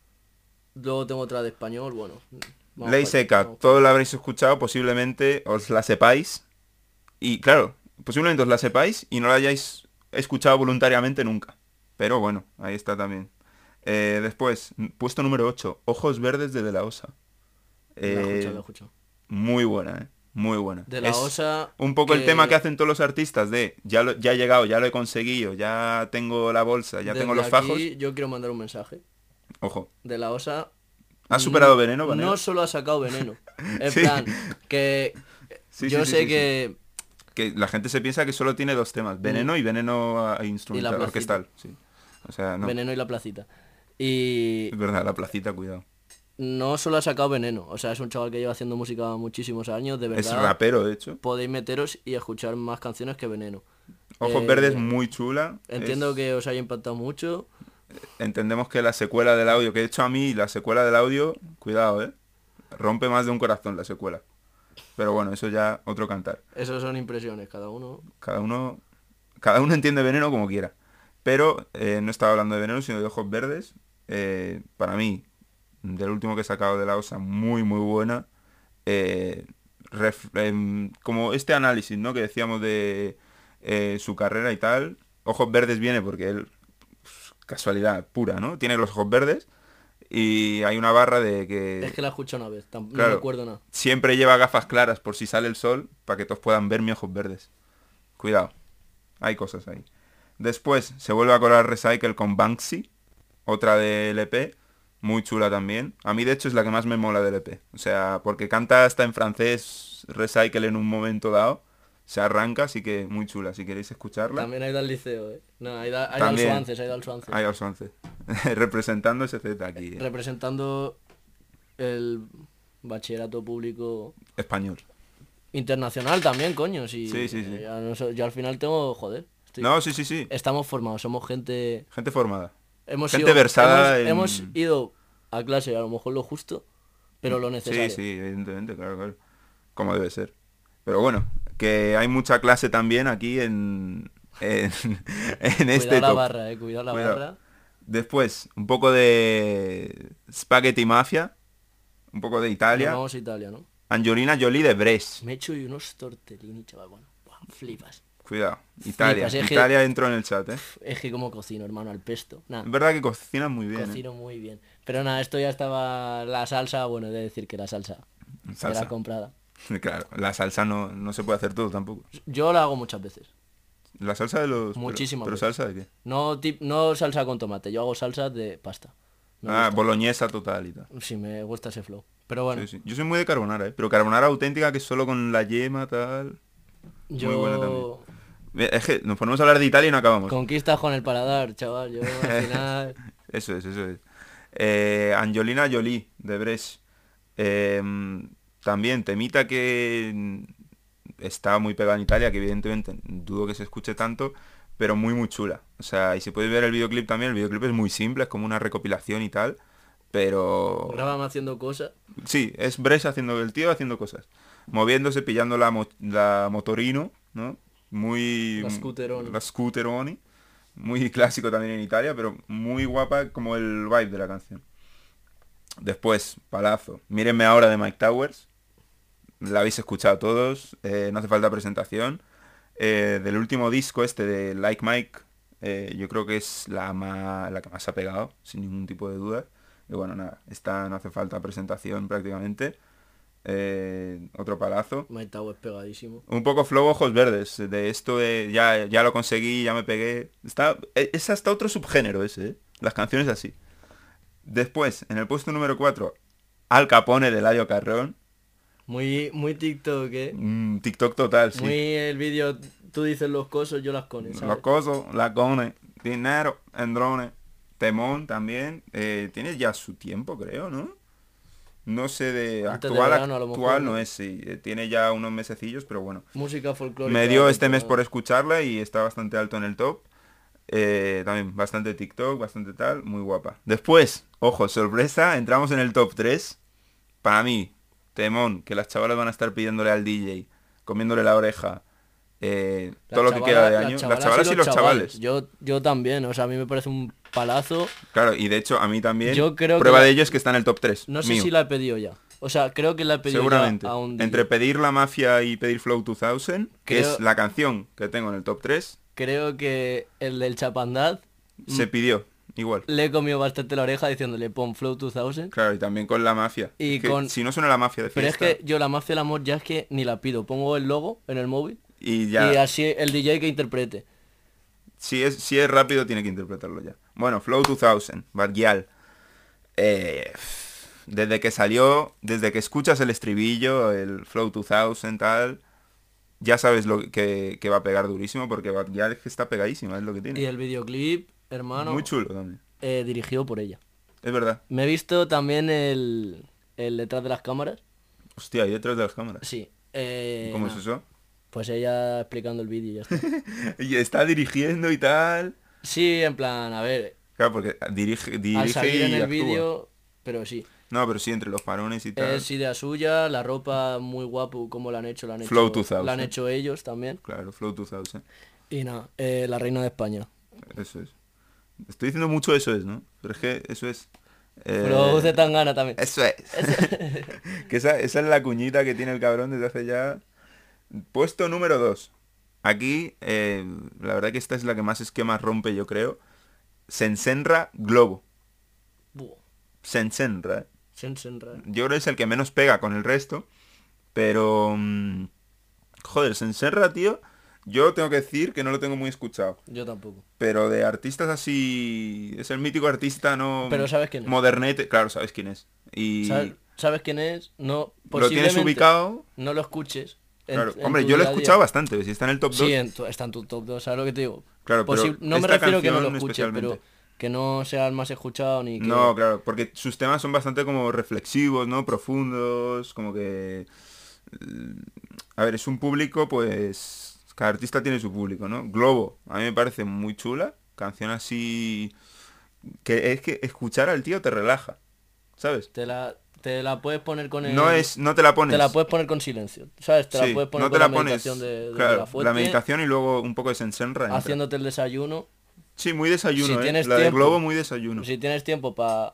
Luego tengo otra de español, bueno. vamos Ley pa- Seca, vamos. todos la habréis escuchado, posiblemente os la sepáis. Y claro, posiblemente os la sepáis y no la hayáis escuchado voluntariamente nunca. Pero bueno, ahí está también. Eh, después, n- puesto número ocho, Ojos Verdes de De La Osa. La he Eh, escuchado, la he escuchado. muy buena, ¿eh? Muy buena. De la Es Osa. un poco el tema que hacen todos los artistas de ya, lo- ya he llegado, ya lo he conseguido, ya tengo la bolsa, ya tengo desde los fajos. aquí Yo quiero mandar un mensaje. Ojo. De la Osa. ¿Has superado no- Veneno, Vanelo? No solo ha sacado Veneno. En Sí. plan, que Sí, yo sí, sí, sé sí, sí. que Que la gente se piensa que solo tiene dos temas, Veneno y Veneno ah, instrumental, placita. orquestal. Sí. O sea, no. Veneno y la placita. Y Es verdad, la placita, cuidado. no solo ha sacado Veneno. O sea, es un chaval que lleva haciendo música muchísimos años, de verdad. Es rapero, de hecho. Podéis meteros y escuchar más canciones que Veneno. Ojos Eh, Verdes, muy chula. Entiendo Es- que os haya impactado mucho. Entendemos que la secuela del audio, que de hecho a mí la secuela del audio, cuidado, ¿eh? Rompe más de un corazón la secuela. Pero bueno, eso ya otro cantar. Eso son impresiones, cada uno. Cada uno cada uno entiende Veneno como quiera. Pero eh, no estaba hablando de Veneno, sino de Ojos Verdes. Eh, para mí, del último que he sacado de la Osa, muy muy buena. Eh, ref- em, como este análisis, ¿no? Que decíamos de eh, su carrera y tal. Ojos Verdes viene porque él, casualidad pura, ¿no? Tiene los ojos verdes y hay una barra de que... Es que la escucho una vez, tam- no Claro. me acuerdo nada. Siempre lleva gafas claras por si sale el sol, para que todos puedan ver mis ojos verdes. Cuidado, hay cosas ahí. Después se vuelve a colar Recycle con Banksy, otra del E P, muy chula también. A mí de hecho es la que más me mola del E P. O sea, porque canta hasta en francés Recycle en un momento dado. Se arranca, así que muy chula, si queréis escucharla. También ha ido al liceo, ¿eh? No, ha ido, ha ido al También. Suances, ha ido al Suances. Ahí os once. Representando ese Z aquí. eh. Representando el bachillerato público Español. internacional también, coño. Si, Sí, sí, sí. ya no sé, yo al final tengo, joder. estoy- No, sí, sí, sí. Estamos formados, somos gente... Gente formada. Hemos Gente ido- versada hemos, en- hemos ido a clase a lo mejor lo justo, pero lo necesario. Sí, sí, evidentemente, claro, claro. Como debe ser. Pero bueno, que hay mucha clase también aquí en, en, en Cuidado este la top. barra, eh, cuidado la Cuidado. barra. Después, un poco de Spaghetti Mafia, un poco de Nos Italia. vamos a Italia, ¿no? Angelina Jolie de Brescia. Me he hecho hoy unos tortellini, chaval, bueno, buah, flipas. Cuidado, Italia. Flipas, es que- Italia entró en el chat, ¿eh? Es que como cocino, hermano, al pesto. Nada, Es verdad que cocinan muy bien, ¿eh? cocino muy bien. Pero nada, esto ya estaba la salsa, bueno, he de decir que la salsa, Salsa. era comprada. Claro, la salsa no, no se puede hacer todo tampoco. Yo la hago muchas veces. La salsa de los... pero- Muchísimas ¿Pero, veces. salsa de qué? No, tip- no salsa con tomate, yo hago salsa de pasta. Me ah, gusta. boloñesa total y tal. Sí, me gusta ese flow. Pero bueno, Sí, sí. Yo soy muy de carbonara, ¿eh? Pero carbonara auténtica que es solo con la yema, tal... yo... Muy buena también. Es que nos ponemos a hablar de Italia y no acabamos. Conquistas con el paladar, chaval. Yo al final... Eso es, eso es. Eh, Angelina Jolie, de Brescia. Eh, también, temita que está muy pegada en Italia, que evidentemente dudo que se escuche tanto, pero muy muy chula. O sea, y si podéis ver el videoclip también, el videoclip es muy simple, es como una recopilación y tal, pero... Grábame haciendo cosas. Sí, es Brescia haciendo, el tío haciendo cosas. Moviéndose, pillando la, mo- la motorino, ¿no? Muy... La scooteroni. La scooteroni. Muy clásico también en Italia, pero muy guapa como el vibe de la canción. Después, palazo. Mírenme ahora de Mike Towers. La habéis escuchado todos, eh, no hace falta presentación. Eh, del último disco este de Like Mike, eh, yo creo que es la, ma- la que más ha pegado, sin ningún tipo de duda. Y bueno, nada, esta no hace falta presentación prácticamente. Eh, otro palazo. Mike Towers pegadísimo. Un poco flow ojos verdes, de esto de ya, ya lo conseguí, ya me pegué. Está, e- es hasta otro subgénero ese, ¿eh? Las canciones así. Después, en el puesto número cuatro, Al Capone de Eladio Carrión. Muy, muy TikTok, ¿eh? Mm, TikTok total, sí. Muy el vídeo, tú dices los cosos, yo las cones, ¿sabes? Los cosos, la cone, dinero, en drones, temón también. Eh, tiene ya su tiempo, creo, ¿no? No sé de Antes de actual, verano, a lo actual mejor, no ¿no? es, sí. Eh, Tiene ya unos mesecillos, pero bueno. Música folclórica. Me dio este mes temporada. por escucharla y está bastante alto en el top. Eh, también bastante TikTok, bastante tal, muy guapa. Después, ojo, sorpresa, entramos en el top tres. Para mí, temón, que las chavalas van a estar pidiéndole al D J, comiéndole la oreja, eh, La todo lo que chavala- queda de las año. Las chavalas chavalas y los chavales. Yo, yo también, o sea, a mí me parece un palazo. Claro, y de hecho a mí también, Yo creo que prueba la- de ello es que está en el top tres. No sé mío. si la he pedido ya. O sea, creo que la he pedido Seguramente. ya a un D J. Entre pedir La Mafia y pedir Flow dos mil, que Creo- es la canción que tengo en el top tres, Creo que el del Chapandad se pidió igual. le he comido bastante la oreja diciéndole pon Flow dos mil. Claro, y también con La Mafia. Y Es que con- Si no suena La Mafia de Pero es fiesta, que yo la mafia del amor ya es que ni la pido. Pongo el logo en el móvil y ya... y así el D J que interprete. Si es, si es rápido tiene que interpretarlo ya. Bueno, Flow dos mil, Bad Gyal. Eh, desde que salió, desde que escuchas el estribillo, el Flow dos mil tal, ya sabes lo que, que va a pegar durísimo porque Bad Gyal es que está pegadísima, es lo que tiene. Y el videoclip, hermano, Muy chulo también. eh, dirigido por ella. Es verdad. Me he visto también el, el detrás de las cámaras. Hostia, ahí detrás de las cámaras. Sí. eh, ¿Cómo nada, es eso? Pues ella explicando el vídeo y ya está. Y está dirigiendo y tal. Sí, en plan, a ver, Claro, porque dirige, dirige al salir y en el actúa. vídeo, pero sí. No, pero sí, entre los parones y tal. Es idea suya, la ropa muy guapo, como la han hecho, la han Flow hecho, dos mil. la han hecho ellos también. Claro, Flow dos mil. Y nada, eh, la reina de España. Eso es. Estoy diciendo mucho eso es, ¿no? Pero es que eso es... eh, Pero de Tangana también. Eso es. que esa, esa es la cuñita que tiene el cabrón desde hace ya... Puesto número dos. Aquí, eh, la verdad que esta es la que más esquemas rompe, yo creo. Sensenra Globo. Buah, Sensenra, ¿eh? Sensenra. Yo creo que es el que menos pega con el resto. Pero... mm, joder, Sensenra, tío. Yo tengo que decir que no lo tengo muy escuchado. Yo tampoco. Pero de artistas así... Es el mítico artista, ¿no? Pero ¿sabes quién es? Modernete. Claro, sabes quién es. Y... ¿Sabes, ¿Sabes quién es? No, Lo tienes posiblemente ubicado. No lo escuches. en- Claro. en Hombre, tu yo lo he día a día. escuchado bastante. Si está en el top dos. Sí, en tu- está en tu top dos, ¿sabes lo que te digo? Claro, pero Posib- no me esta refiero que no lo canción escuches, pero especialmente. que no sea el más escuchado ni que... No, claro, porque sus temas son bastante como reflexivos, ¿no? Profundos, como que... A ver, es un público, pues... Cada artista tiene su público, ¿no? Globo, a mí me parece muy chula. Canción así... Que es que escuchar al tío te relaja, ¿sabes? Te la, te la puedes poner con el... No es... No te la pones. Te la puedes poner con silencio, ¿sabes? Te Sí, la puedes poner no con te la la pones... meditación de, de claro, la fuente, la meditación y luego un poco de sensenra. entra. haciéndote el desayuno. Sí, muy desayuno, Si ¿eh? tienes La de tiempo. Globo muy desayuno. Si tienes tiempo para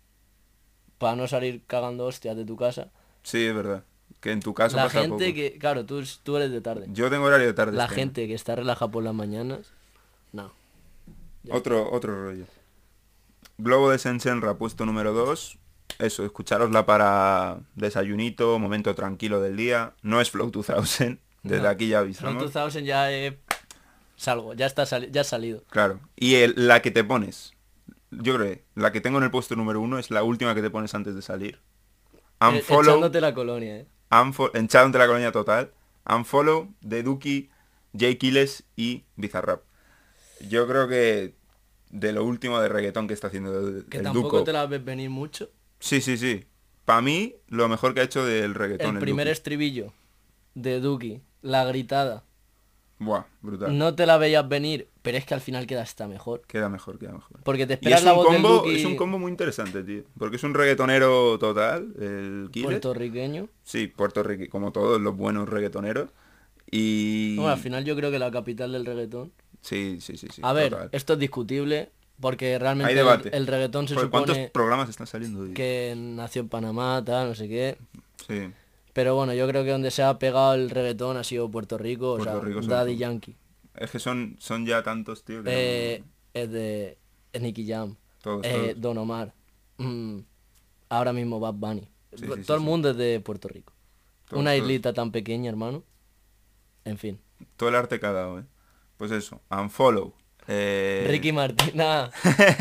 para no salir cagando hostias de tu casa. Sí, es verdad. Que en tu caso La pasa gente poco. que... Claro, tú, tú eres de tarde. Yo tengo horario de tarde. La este gente que está relajada por las mañanas... No. año. Otro, otro rollo. Globo de Sensenra, puesto número dos. Eso, escucharosla para desayunito, momento tranquilo del día. No es Flow dos mil. Desde No. aquí ya From avisamos. two thousand ya he... Salgo, ya está sali- ya ha salido. Claro. Y el- la que te pones. Yo creo que la que tengo en el puesto número uno es la última que te pones antes de salir. Eh, Unfollow. Echándote la colonia, eh. Unfo- Echándote la colonia total. Unfollow de Duki, Jay Kiles y Bizarrap. Yo creo que de lo último de reggaetón que está haciendo el, Que el tampoco Duco. te la ves venir mucho. Sí, sí, sí. Para mí, lo mejor que ha hecho del reggaetón. El primer Duki. estribillo de Duki, la gritada, Buah, brutal. no te la veías venir, pero es que al final queda hasta mejor. Queda mejor, queda mejor. Porque te Y esperas es la un, voz combo, del Duki es un combo muy interesante, tío. Porque es un reggaetonero total, el Kiles. puertorriqueño. Sí, puertorriqueño, como todos los buenos reggaetoneros. Y... Bueno, al final yo creo que la capital del reggaetón. Sí, sí, sí, sí. A ver, total. esto es discutible, porque realmente Hay el, debate. el reggaetón se Joder, ¿cuántos supone programas están saliendo? tío? que nació en Panamá, tal, no sé qué. Sí. Pero bueno, yo creo que donde se ha pegado el reggaetón ha sido Puerto Rico, Puerto o sea, Rico sobre Daddy todo. Yankee. Es que son, son ya tantos, tío. Que Eh, no- es de es Nicky Jam, Todos, eh, todos. Don Omar, mm, ahora mismo Bad Bunny. Sí, sí, Todo sí, el sí. mundo es de Puerto Rico. Todos, Una todos. islita tan pequeña, hermano. En fin. Todo el arte que ha dado, ¿eh? Pues eso, Unfollow. Eh... Ricky Martin, nada.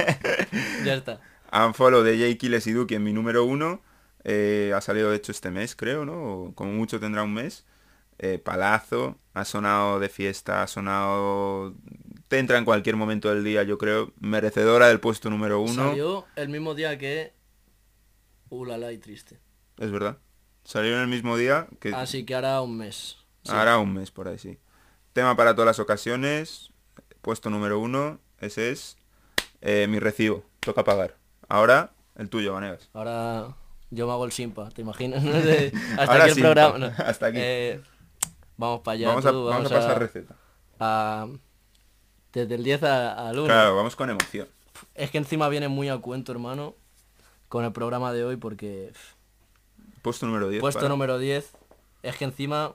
Ya está. Unfollow de Jay Kiles y Duki en mi número uno. Eh, ha salido de hecho este mes, creo, ¿no? O como mucho tendrá un mes. Eh, palazo. Ha sonado de fiesta, ha sonado... Te entra en cualquier momento del día, yo creo. Merecedora del puesto número uno. Salió el mismo día que Ulala y Triste. Es verdad. Salió en el mismo día que... Así que hará un mes. Sí. Ahora un mes por ahí, sí. Tema para todas las ocasiones. Puesto número uno. Ese es eh, mi recibo. Toca pagar. Ahora, el tuyo, Vanegas. Ahora yo me hago el simpa, ¿te imaginas? No sé, hasta Ahora aquí el simpa, programa. no. hasta aquí. Eh, vamos para allá. vamos, a, tú, vamos a pasar receta. a- desde el diez a- al uno. Claro, vamos con emoción. Es que encima viene muy a cuento, hermano, con el programa de hoy porque pff, Puesto número diez. puesto para- número diez, es que encima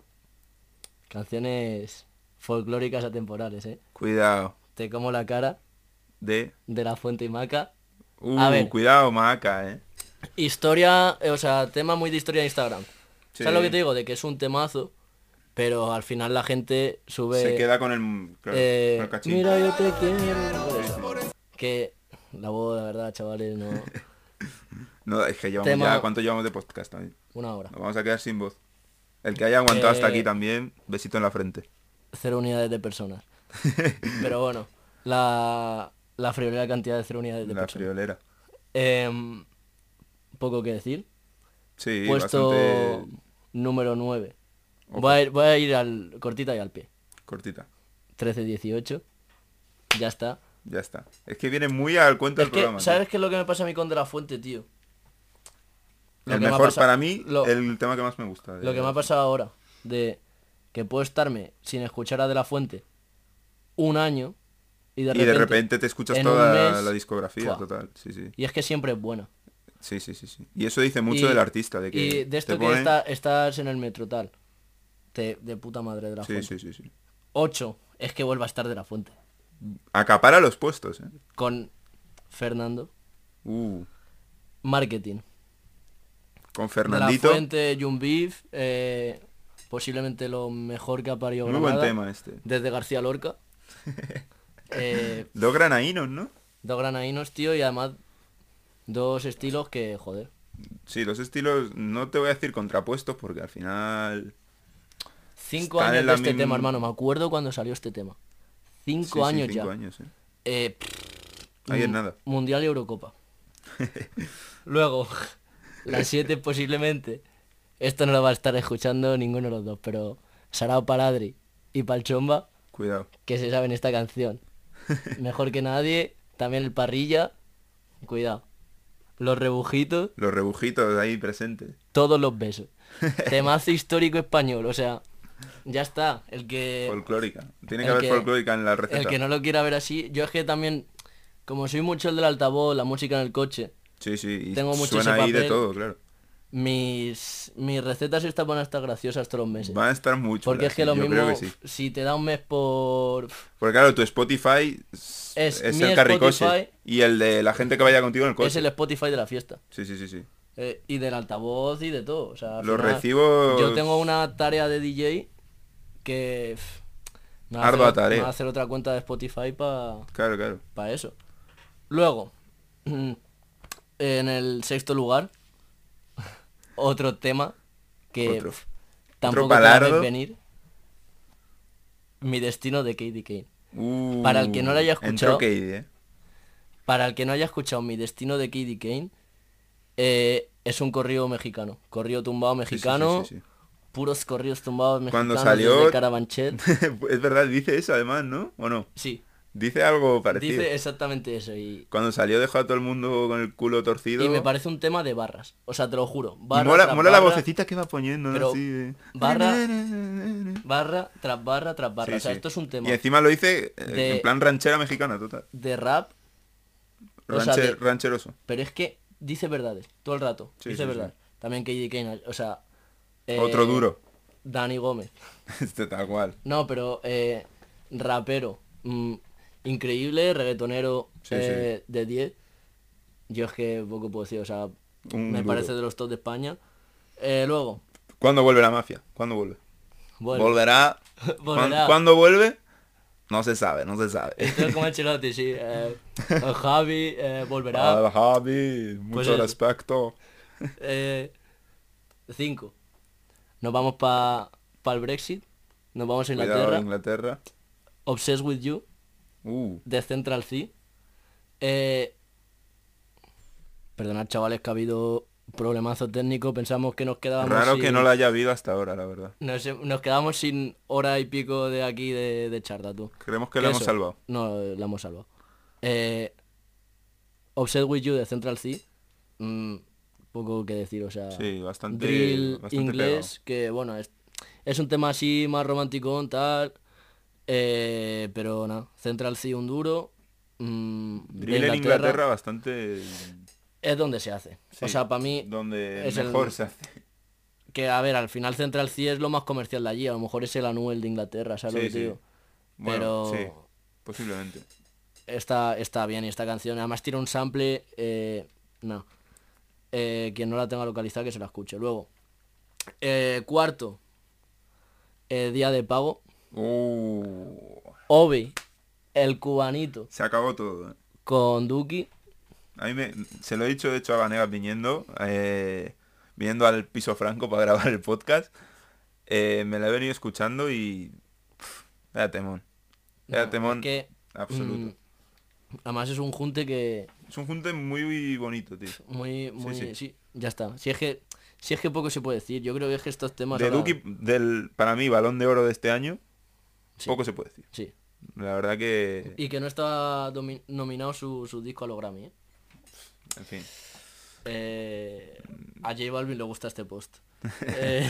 canciones folclóricas atemporales, ¿eh? Cuidado. Te como la cara De... de La Fuente y Maca. Uh, A ver. cuidado, Maca, eh. Historia, eh, o sea, tema muy de historia de Instagram. Sí. ¿Sabes lo que te digo? De que es un temazo, pero al final la gente sube... Se queda con el... Claro, eh, con el cachín. mira, yo te quiero. por eso. Que la voz, la verdad, chavales, no... No, es que llevamos Tema- ya... ¿Cuánto llevamos de podcast también? Una hora. Nos vamos a quedar sin voz. El que haya aguantado hasta Eh, aquí también, besito en la frente. Cero unidades de personas. Pero bueno, la, la friolera cantidad de cero unidades de La personas. friolera. Em, poco que decir. Sí, Puesto bastante número nueve. Ojo. Voy a, ir, voy a ir al cortita y al pie. cortita. trece dieciocho. Ya está. Ya está. Es que viene muy al cuento Es del que, programa. tío. ¿sabes qué es lo que me pasa a mí con De La Fuente, tío? Lo El que me ha mejor pasado- para mí, lo- el tema que más me gusta. de- Lo que me ha pasado ahora, de que puedo estarme sin escuchar a De La Fuente un año y de y repente, de repente te escuchas en un toda mes, la discografía, ¡fua! total. Sí, sí. Y es que siempre es buena. Sí, sí, sí, sí. Y eso dice mucho Y- del artista, de que Y de esto te que pone- está- estás en el metro tal. Te- de puta madre De La Sí, Fuente. sí, sí, sí. ocho. Es que vuelva a estar De La Fuente. Acapara los puestos, ¿eh? Con Fernando. Uh, Marketing. con De Fernandito. La Fuente, Young Beef, eh, posiblemente lo mejor que ha parido Muy buen Granada, tema este. desde García Lorca. eh, Dos granainos, ¿no? dos granadinos, tío, y además dos estilos que, joder. Sí, los estilos, no te voy a decir contrapuestos porque al final... Cinco Están años en de la este misma- tema, hermano. Me acuerdo cuando salió este tema. Cinco Sí, sí, años cinco ya. años, eh. Eh, Ahí es mm, nada. Mundial y Eurocopa. Luego, las siete posiblemente. Esto no lo va a estar escuchando ninguno de los dos, pero Sarao Paladri y Palchomba, Cuidado. que se saben esta canción. Mejor que nadie. También el Parrilla. Cuidado. Los Rebujitos. Los rebujitos ahí presentes. Todos los besos. Temazo histórico español. O sea, ya está. El que... Folclórica. Tiene que el haber que- folclórica en la receta. El que no lo quiera ver así. Yo es que también, como soy mucho el del altavoz, la música en el coche, Sí, sí. Y tengo mucho suena ese ahí de papel. todo, claro. mis, mis recetas estas van a estar graciosas todos los meses. Van a estar muy chulas, Porque es que sí, lo yo mismo, creo que sí. si te da un mes por... Porque claro, tu Spotify es, Es es mi el carricoche. Spotify. Y el de la gente que vaya contigo en el coche. Es el Spotify de la fiesta. Sí, sí, sí, sí. Eh, y del altavoz y de todo. O sea, al Los final, recibos... Yo tengo una tarea de D J que... pff, me va a Ardua hacer- tarea. me va a hacer otra cuenta de Spotify para Claro, claro. eso. Luego, en el sexto lugar, otro tema que Otro. pff, tampoco Otro te la ves palardo. venir. Mi destino de Katie Kane. Uh, Para el que no lo haya entró escuchado- Katie, ¿eh? Para el que no haya escuchado Mi destino de Katie Kane, eh, es un corrido mexicano. Corrido tumbado Sí, sí, sí, mexicano. sí, sí. Puros corridos tumbados Cuando mexicanos salió- desde Carabanchel. Es verdad, dice eso además, ¿no? ¿O no? Sí, Dice algo parecido. dice exactamente eso. Y, Cuando salió dejó a todo el mundo con el culo torcido. y me parece un tema de barras. O sea, te lo juro. Y Barra mola, tras mola la barra, vocecita que va poniendo, ¿no? pero Así de- barra- Barra tras barra tras barra. Sí, o sea, sí. esto es un tema Y encima lo dice eh, de- en plan ranchera mexicana, total. de rap. O sea, Ranche- de- Rancheroso. Pero es que dice verdades, todo el rato. Sí, dice sí, verdad. sí. También Katie Kane, o sea... eh, Otro duro. Dani Gómez. Este tal cual. No, pero eh, rapero. mm, increíble, reggaetonero Sí, eh, de diez. Yo es que poco puedo decir, o sea, Un me duro. parece de los top de España. Eh, luego, ¿Cuándo vuelve la mafia? ¿Cuándo vuelve? vuelve. ¿Volverá? Volverá. ¿Cuán- ¿Cuándo vuelve? No se sabe, no se sabe. Esto es como Ancelotti, sí. eh, el Javi eh, volverá. Ah, Javi, mucho Pues eso. respecto. Eh, cinco. Nos vamos para el Brexit. Nos vamos a Cuidado, Inglaterra. Inglaterra. Obsessed with You, Uh, de Central C. Eh, perdonad, chavales, que ha habido problemazo técnico. Pensamos que nos quedábamos raro sin... que no la haya habido hasta ahora, la verdad. Nos, nos quedamos sin hora y pico de aquí de, de charla, tú. Creemos que ¿Qué la hemos eso? salvado. No, eh, la hemos salvado. Eh, Obsessed with You de Central C. mm, poco que decir, o sea... Sí, bastante, drill bastante inglés, que bueno, es, es un tema así más romántico, tal. eh, pero nada, Central C un duro. mm, de Drill en Inglaterra bastante... es donde se hace. sí, O sea, para mí, donde es el- mejor se hace. que a ver, al final Central C es lo más comercial de allí. A lo mejor es el Anuel de Inglaterra, ¿sabes lo Sí, que te sí. digo? Bueno, Pero- sí, posiblemente. Está, está bien y esta canción. Además tiene un sample. Eh, no. Eh, quien no la tenga localizada que se la escuche. Luego. eh, cuarto. eh, día de pago. Uh, Obi. El cubanito. se acabó todo. ¿eh? Con Duki. A mí me, se lo he dicho de hecho a Vanegas viniendo, eh, viniendo al piso franco para grabar el podcast. Eh, me la he venido escuchando y... pff, Era temón. Era No, temón es que, absoluto. mm, además es un junte que. Es un junte muy bonito, tío. Muy, muy. sí. Sí, ya está. Si es que. Si es que poco se puede decir. Yo creo que es que estos temas. De ahora- Duki, del, para mí, Balón de Oro de este año, Sí. poco se puede decir. Sí. La verdad que... Y que no está domi- nominado su, su disco a los Grammy, ¿eh? En fin. Eh, a J Balvin le gusta este post. Eh,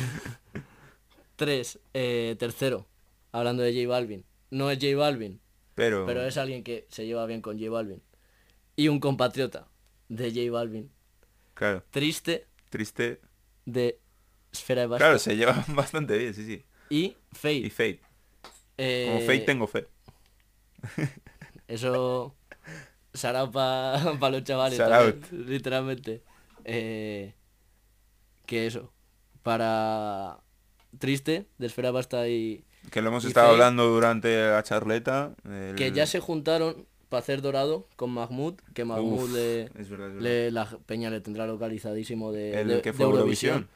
tres. eh, tercero. Hablando de J Balvin. No es J Balvin, Pero... pero es alguien que se lleva bien con J Balvin. Y un compatriota de J Balvin. Claro, Triste triste. de Esfera de Basta. Claro, se llevan bastante bien, sí, sí. Y Fate. Y Fate. Eh, Como Fate tengo fe. Eso... Sarao para los chavales. Shout también, literalmente. Eh, que eso. Para Triste, de Esfera Basta y... Que lo hemos y estado Fake, hablando durante la charleta. el- que ya se juntaron para hacer Dorado con Mahmoud, que Mahmoud Uf, le, es verdad, es verdad. le- la peña le tendrá localizadísimo de, El de- que de fue Eurovisión.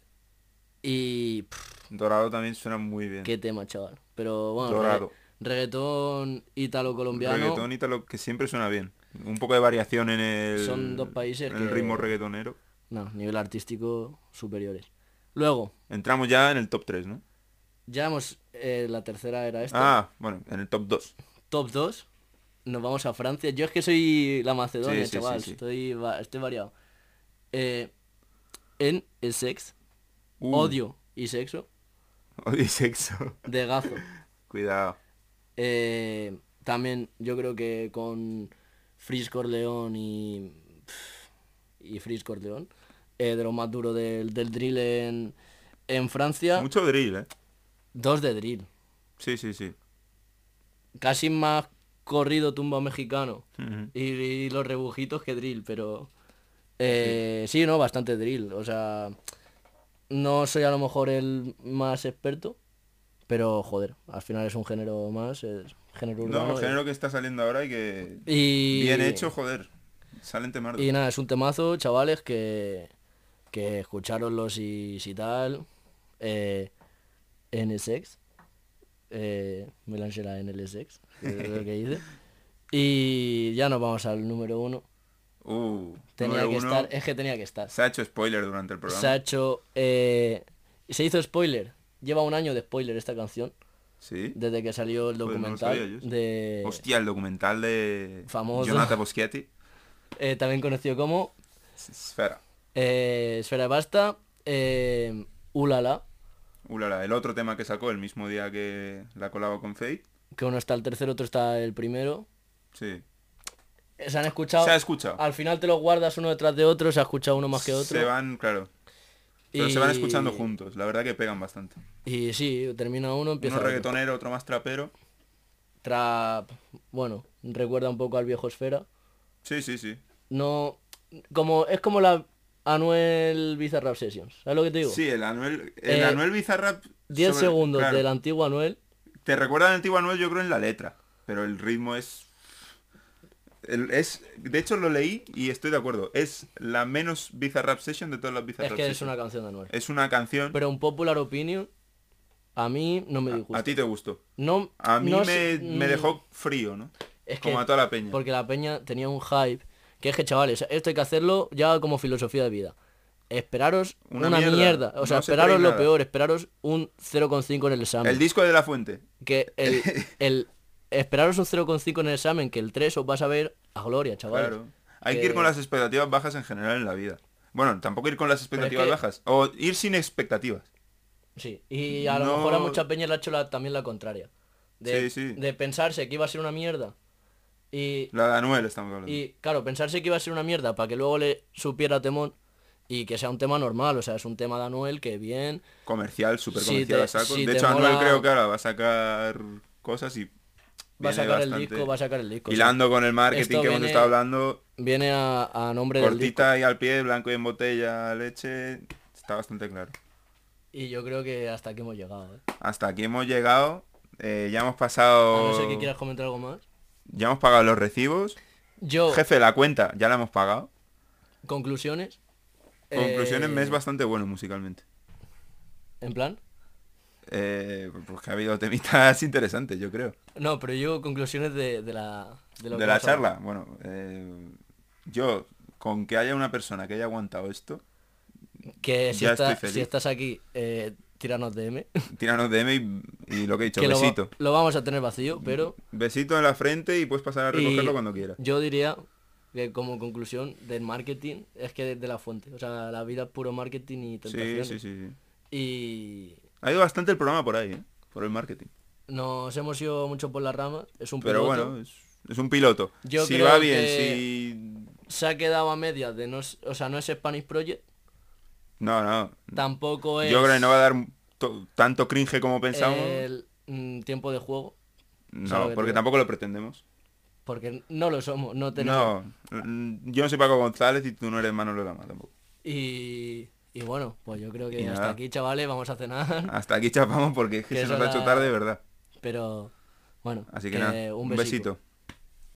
Y pff, Dorado también suena muy bien. qué tema, chaval. Pero bueno, Dorado. re- reggaetón ítalo-colombiano Reggaetón ítalo que siempre suena bien. Un poco de variación en el, Son dos países en el que- ritmo reggaetonero. no, nivel artístico superiores. Luego, Entramos ya en el top tres, ¿no? ya hemos, eh, la tercera era esta. Ah, bueno, en el top dos. Top dos, nos vamos a Francia. Yo es que soy la Macedonia, Sí, sí, chaval, sí, sí. Estoy, va- estoy variado. Eh, en el sex, Uh, odio y sexo, Odio y sexo. de Gazo. Cuidado. Eh, también yo creo que con Freeze Corleone y y Freeze Corleone, eh, de lo más duro del, del drill en, en Francia, Mucho drill, ¿eh? dos de drill. Sí, sí, sí. Casi más corrido tumba mexicano Ujú. y, y los rebujitos que drill, pero eh, sí, no, bastante drill. O sea, no soy a lo mejor el más experto, pero joder, al final es un género más, es género urbano. No, el y- género que está saliendo ahora y que... y, Bien hecho, joder. Salen temardos. Y nada, es un temazo, chavales, que, que escucharoslos y si tal. Eh, N S X. Eh, me lancé la N S X, que es lo que hice. Y ya nos vamos al número uno. Uh, Tenía número que uno. estar, es que tenía que estar. Se ha hecho spoiler durante el programa. Se ha hecho... eh, se hizo spoiler. Lleva un año de spoiler esta canción. Sí. Desde que salió el Joder, no lo documental sabía yo eso. de... Hostia, el documental de Famoso. Jonathan Boschetti. eh, también conocido como Esfera. eh, Esfera de Basta. Eh, Ulala. Ulala, el otro tema que sacó el mismo día que la colaba con Fate. Que uno está el tercero, otro está el primero. Sí. Se han escuchado. Se ha escuchado. Al final te los guardas uno detrás de otro, se ha escuchado uno más que otro. Se van, claro. Pero y... se van escuchando juntos. La verdad que pegan bastante. Y sí, termina uno, empieza Uno otro. reggaetonero, otro más trapero. Trap, bueno, recuerda un poco al viejo Esfera. Sí, sí, sí. No, como es como la Anuel Bizarrap Sessions, ¿sabes lo que te digo? Sí, el Anuel, el Eh, Anuel Bizarrap... diez sobre- segundos claro, del antiguo Anuel. Te recuerda al antiguo Anuel, yo creo, en la letra. Pero el ritmo es... el- es de hecho lo leí y estoy de acuerdo. Es la menos Bizarrap Session de todas las Es Bizarrap que es Sessions. una canción de Anuel. Es una canción... Pero un popular opinion, a mí no me disgusta. A ti te gustó. No, A mí no me, sé, me mm, dejó frío, ¿no? es Como que- a toda la peña. Porque la peña tenía un hype, que es que chavales, esto hay que hacerlo ya como filosofía de vida. Esperaros Una una, mierda, mierda. O sea, no se esperaros esperéis lo nada. peor, esperaros un cero coma cinco en el examen. El disco de La Fuente. Que el, el esperaros un cero coma cinco en el examen, que el tres os vas a ver a gloria, chavales. Claro. Hay que ir con las expectativas bajas en general en la vida. Bueno, tampoco ir con las expectativas que- bajas. O ir sin expectativas. Sí, y a lo No- mejor a mucha peña le ha hecho la- también la contraria. De, Sí, sí. de pensarse que iba a ser una mierda. Y, La de Anuel estamos hablando. y claro, pensarse que iba a ser una mierda para que luego le supiera temón y que sea un tema normal. O sea, es un tema de Anuel que bien... Comercial, súper Si comercial te- a saco. si de te hecho, Anuel mola- creo que ahora va a sacar cosas y... Va a viene sacar el bastante- disco, va a sacar el disco. o sea, Hilando con el marketing esto que hemos viene- estado hablando. Viene a, a nombre del disco. Cortita y al pie, blanco y en botella, leche. Está bastante claro. Y yo creo que hasta aquí hemos llegado, ¿eh? Hasta aquí hemos llegado. eh, ya hemos pasado... A no ser que quieras comentar algo más. Ya hemos pagado los recibos. Yo, Jefe, la cuenta ya la hemos pagado. conclusiones. Conclusiones, Eh, mes bastante bueno musicalmente. En plan. Eh, pues que ha habido temitas interesantes, yo creo. No, pero yo conclusiones de, de la... De, lo De que la hemos hablado. charla, bueno, eh, yo, con que haya una persona que haya aguantado esto, Que si, Ya está- estoy feliz. si estás aquí, eh, tíranos D M. tíranos D M y, y lo que he dicho, que lo, va- besito. lo vamos a tener vacío, pero... Besito en la frente y puedes pasar a recogerlo y cuando quieras. Yo diría que como conclusión del marketing es que desde la fuente. O sea, la vida es puro marketing y Sí, tentaciones. sí, sí, sí. Y Ha ido bastante el programa por ahí, ¿eh? Por el marketing. nos hemos ido mucho por las ramas. Es un Pero piloto. bueno, es, es un piloto. Yo si creo va bien, que- si... Se ha quedado a medias de no... es- O sea, no es Spanish Project. No, no. Tampoco es... Yo creo que no va a dar to- tanto cringe como pensamos. el mm, tiempo de juego. No, ¿sabes lo que porque te digo? tampoco lo pretendemos. porque no lo somos, no tenemos... No, mm, yo no soy Paco González y tú no eres Manolo Lama tampoco. Y, y bueno, pues yo creo que Y hasta nada. aquí, chavales, vamos a cenar. Hasta aquí chapamos porque es que Que se nos son ha hecho las- tarde, ¿verdad? Pero bueno, Así que nada, un un besito. besito.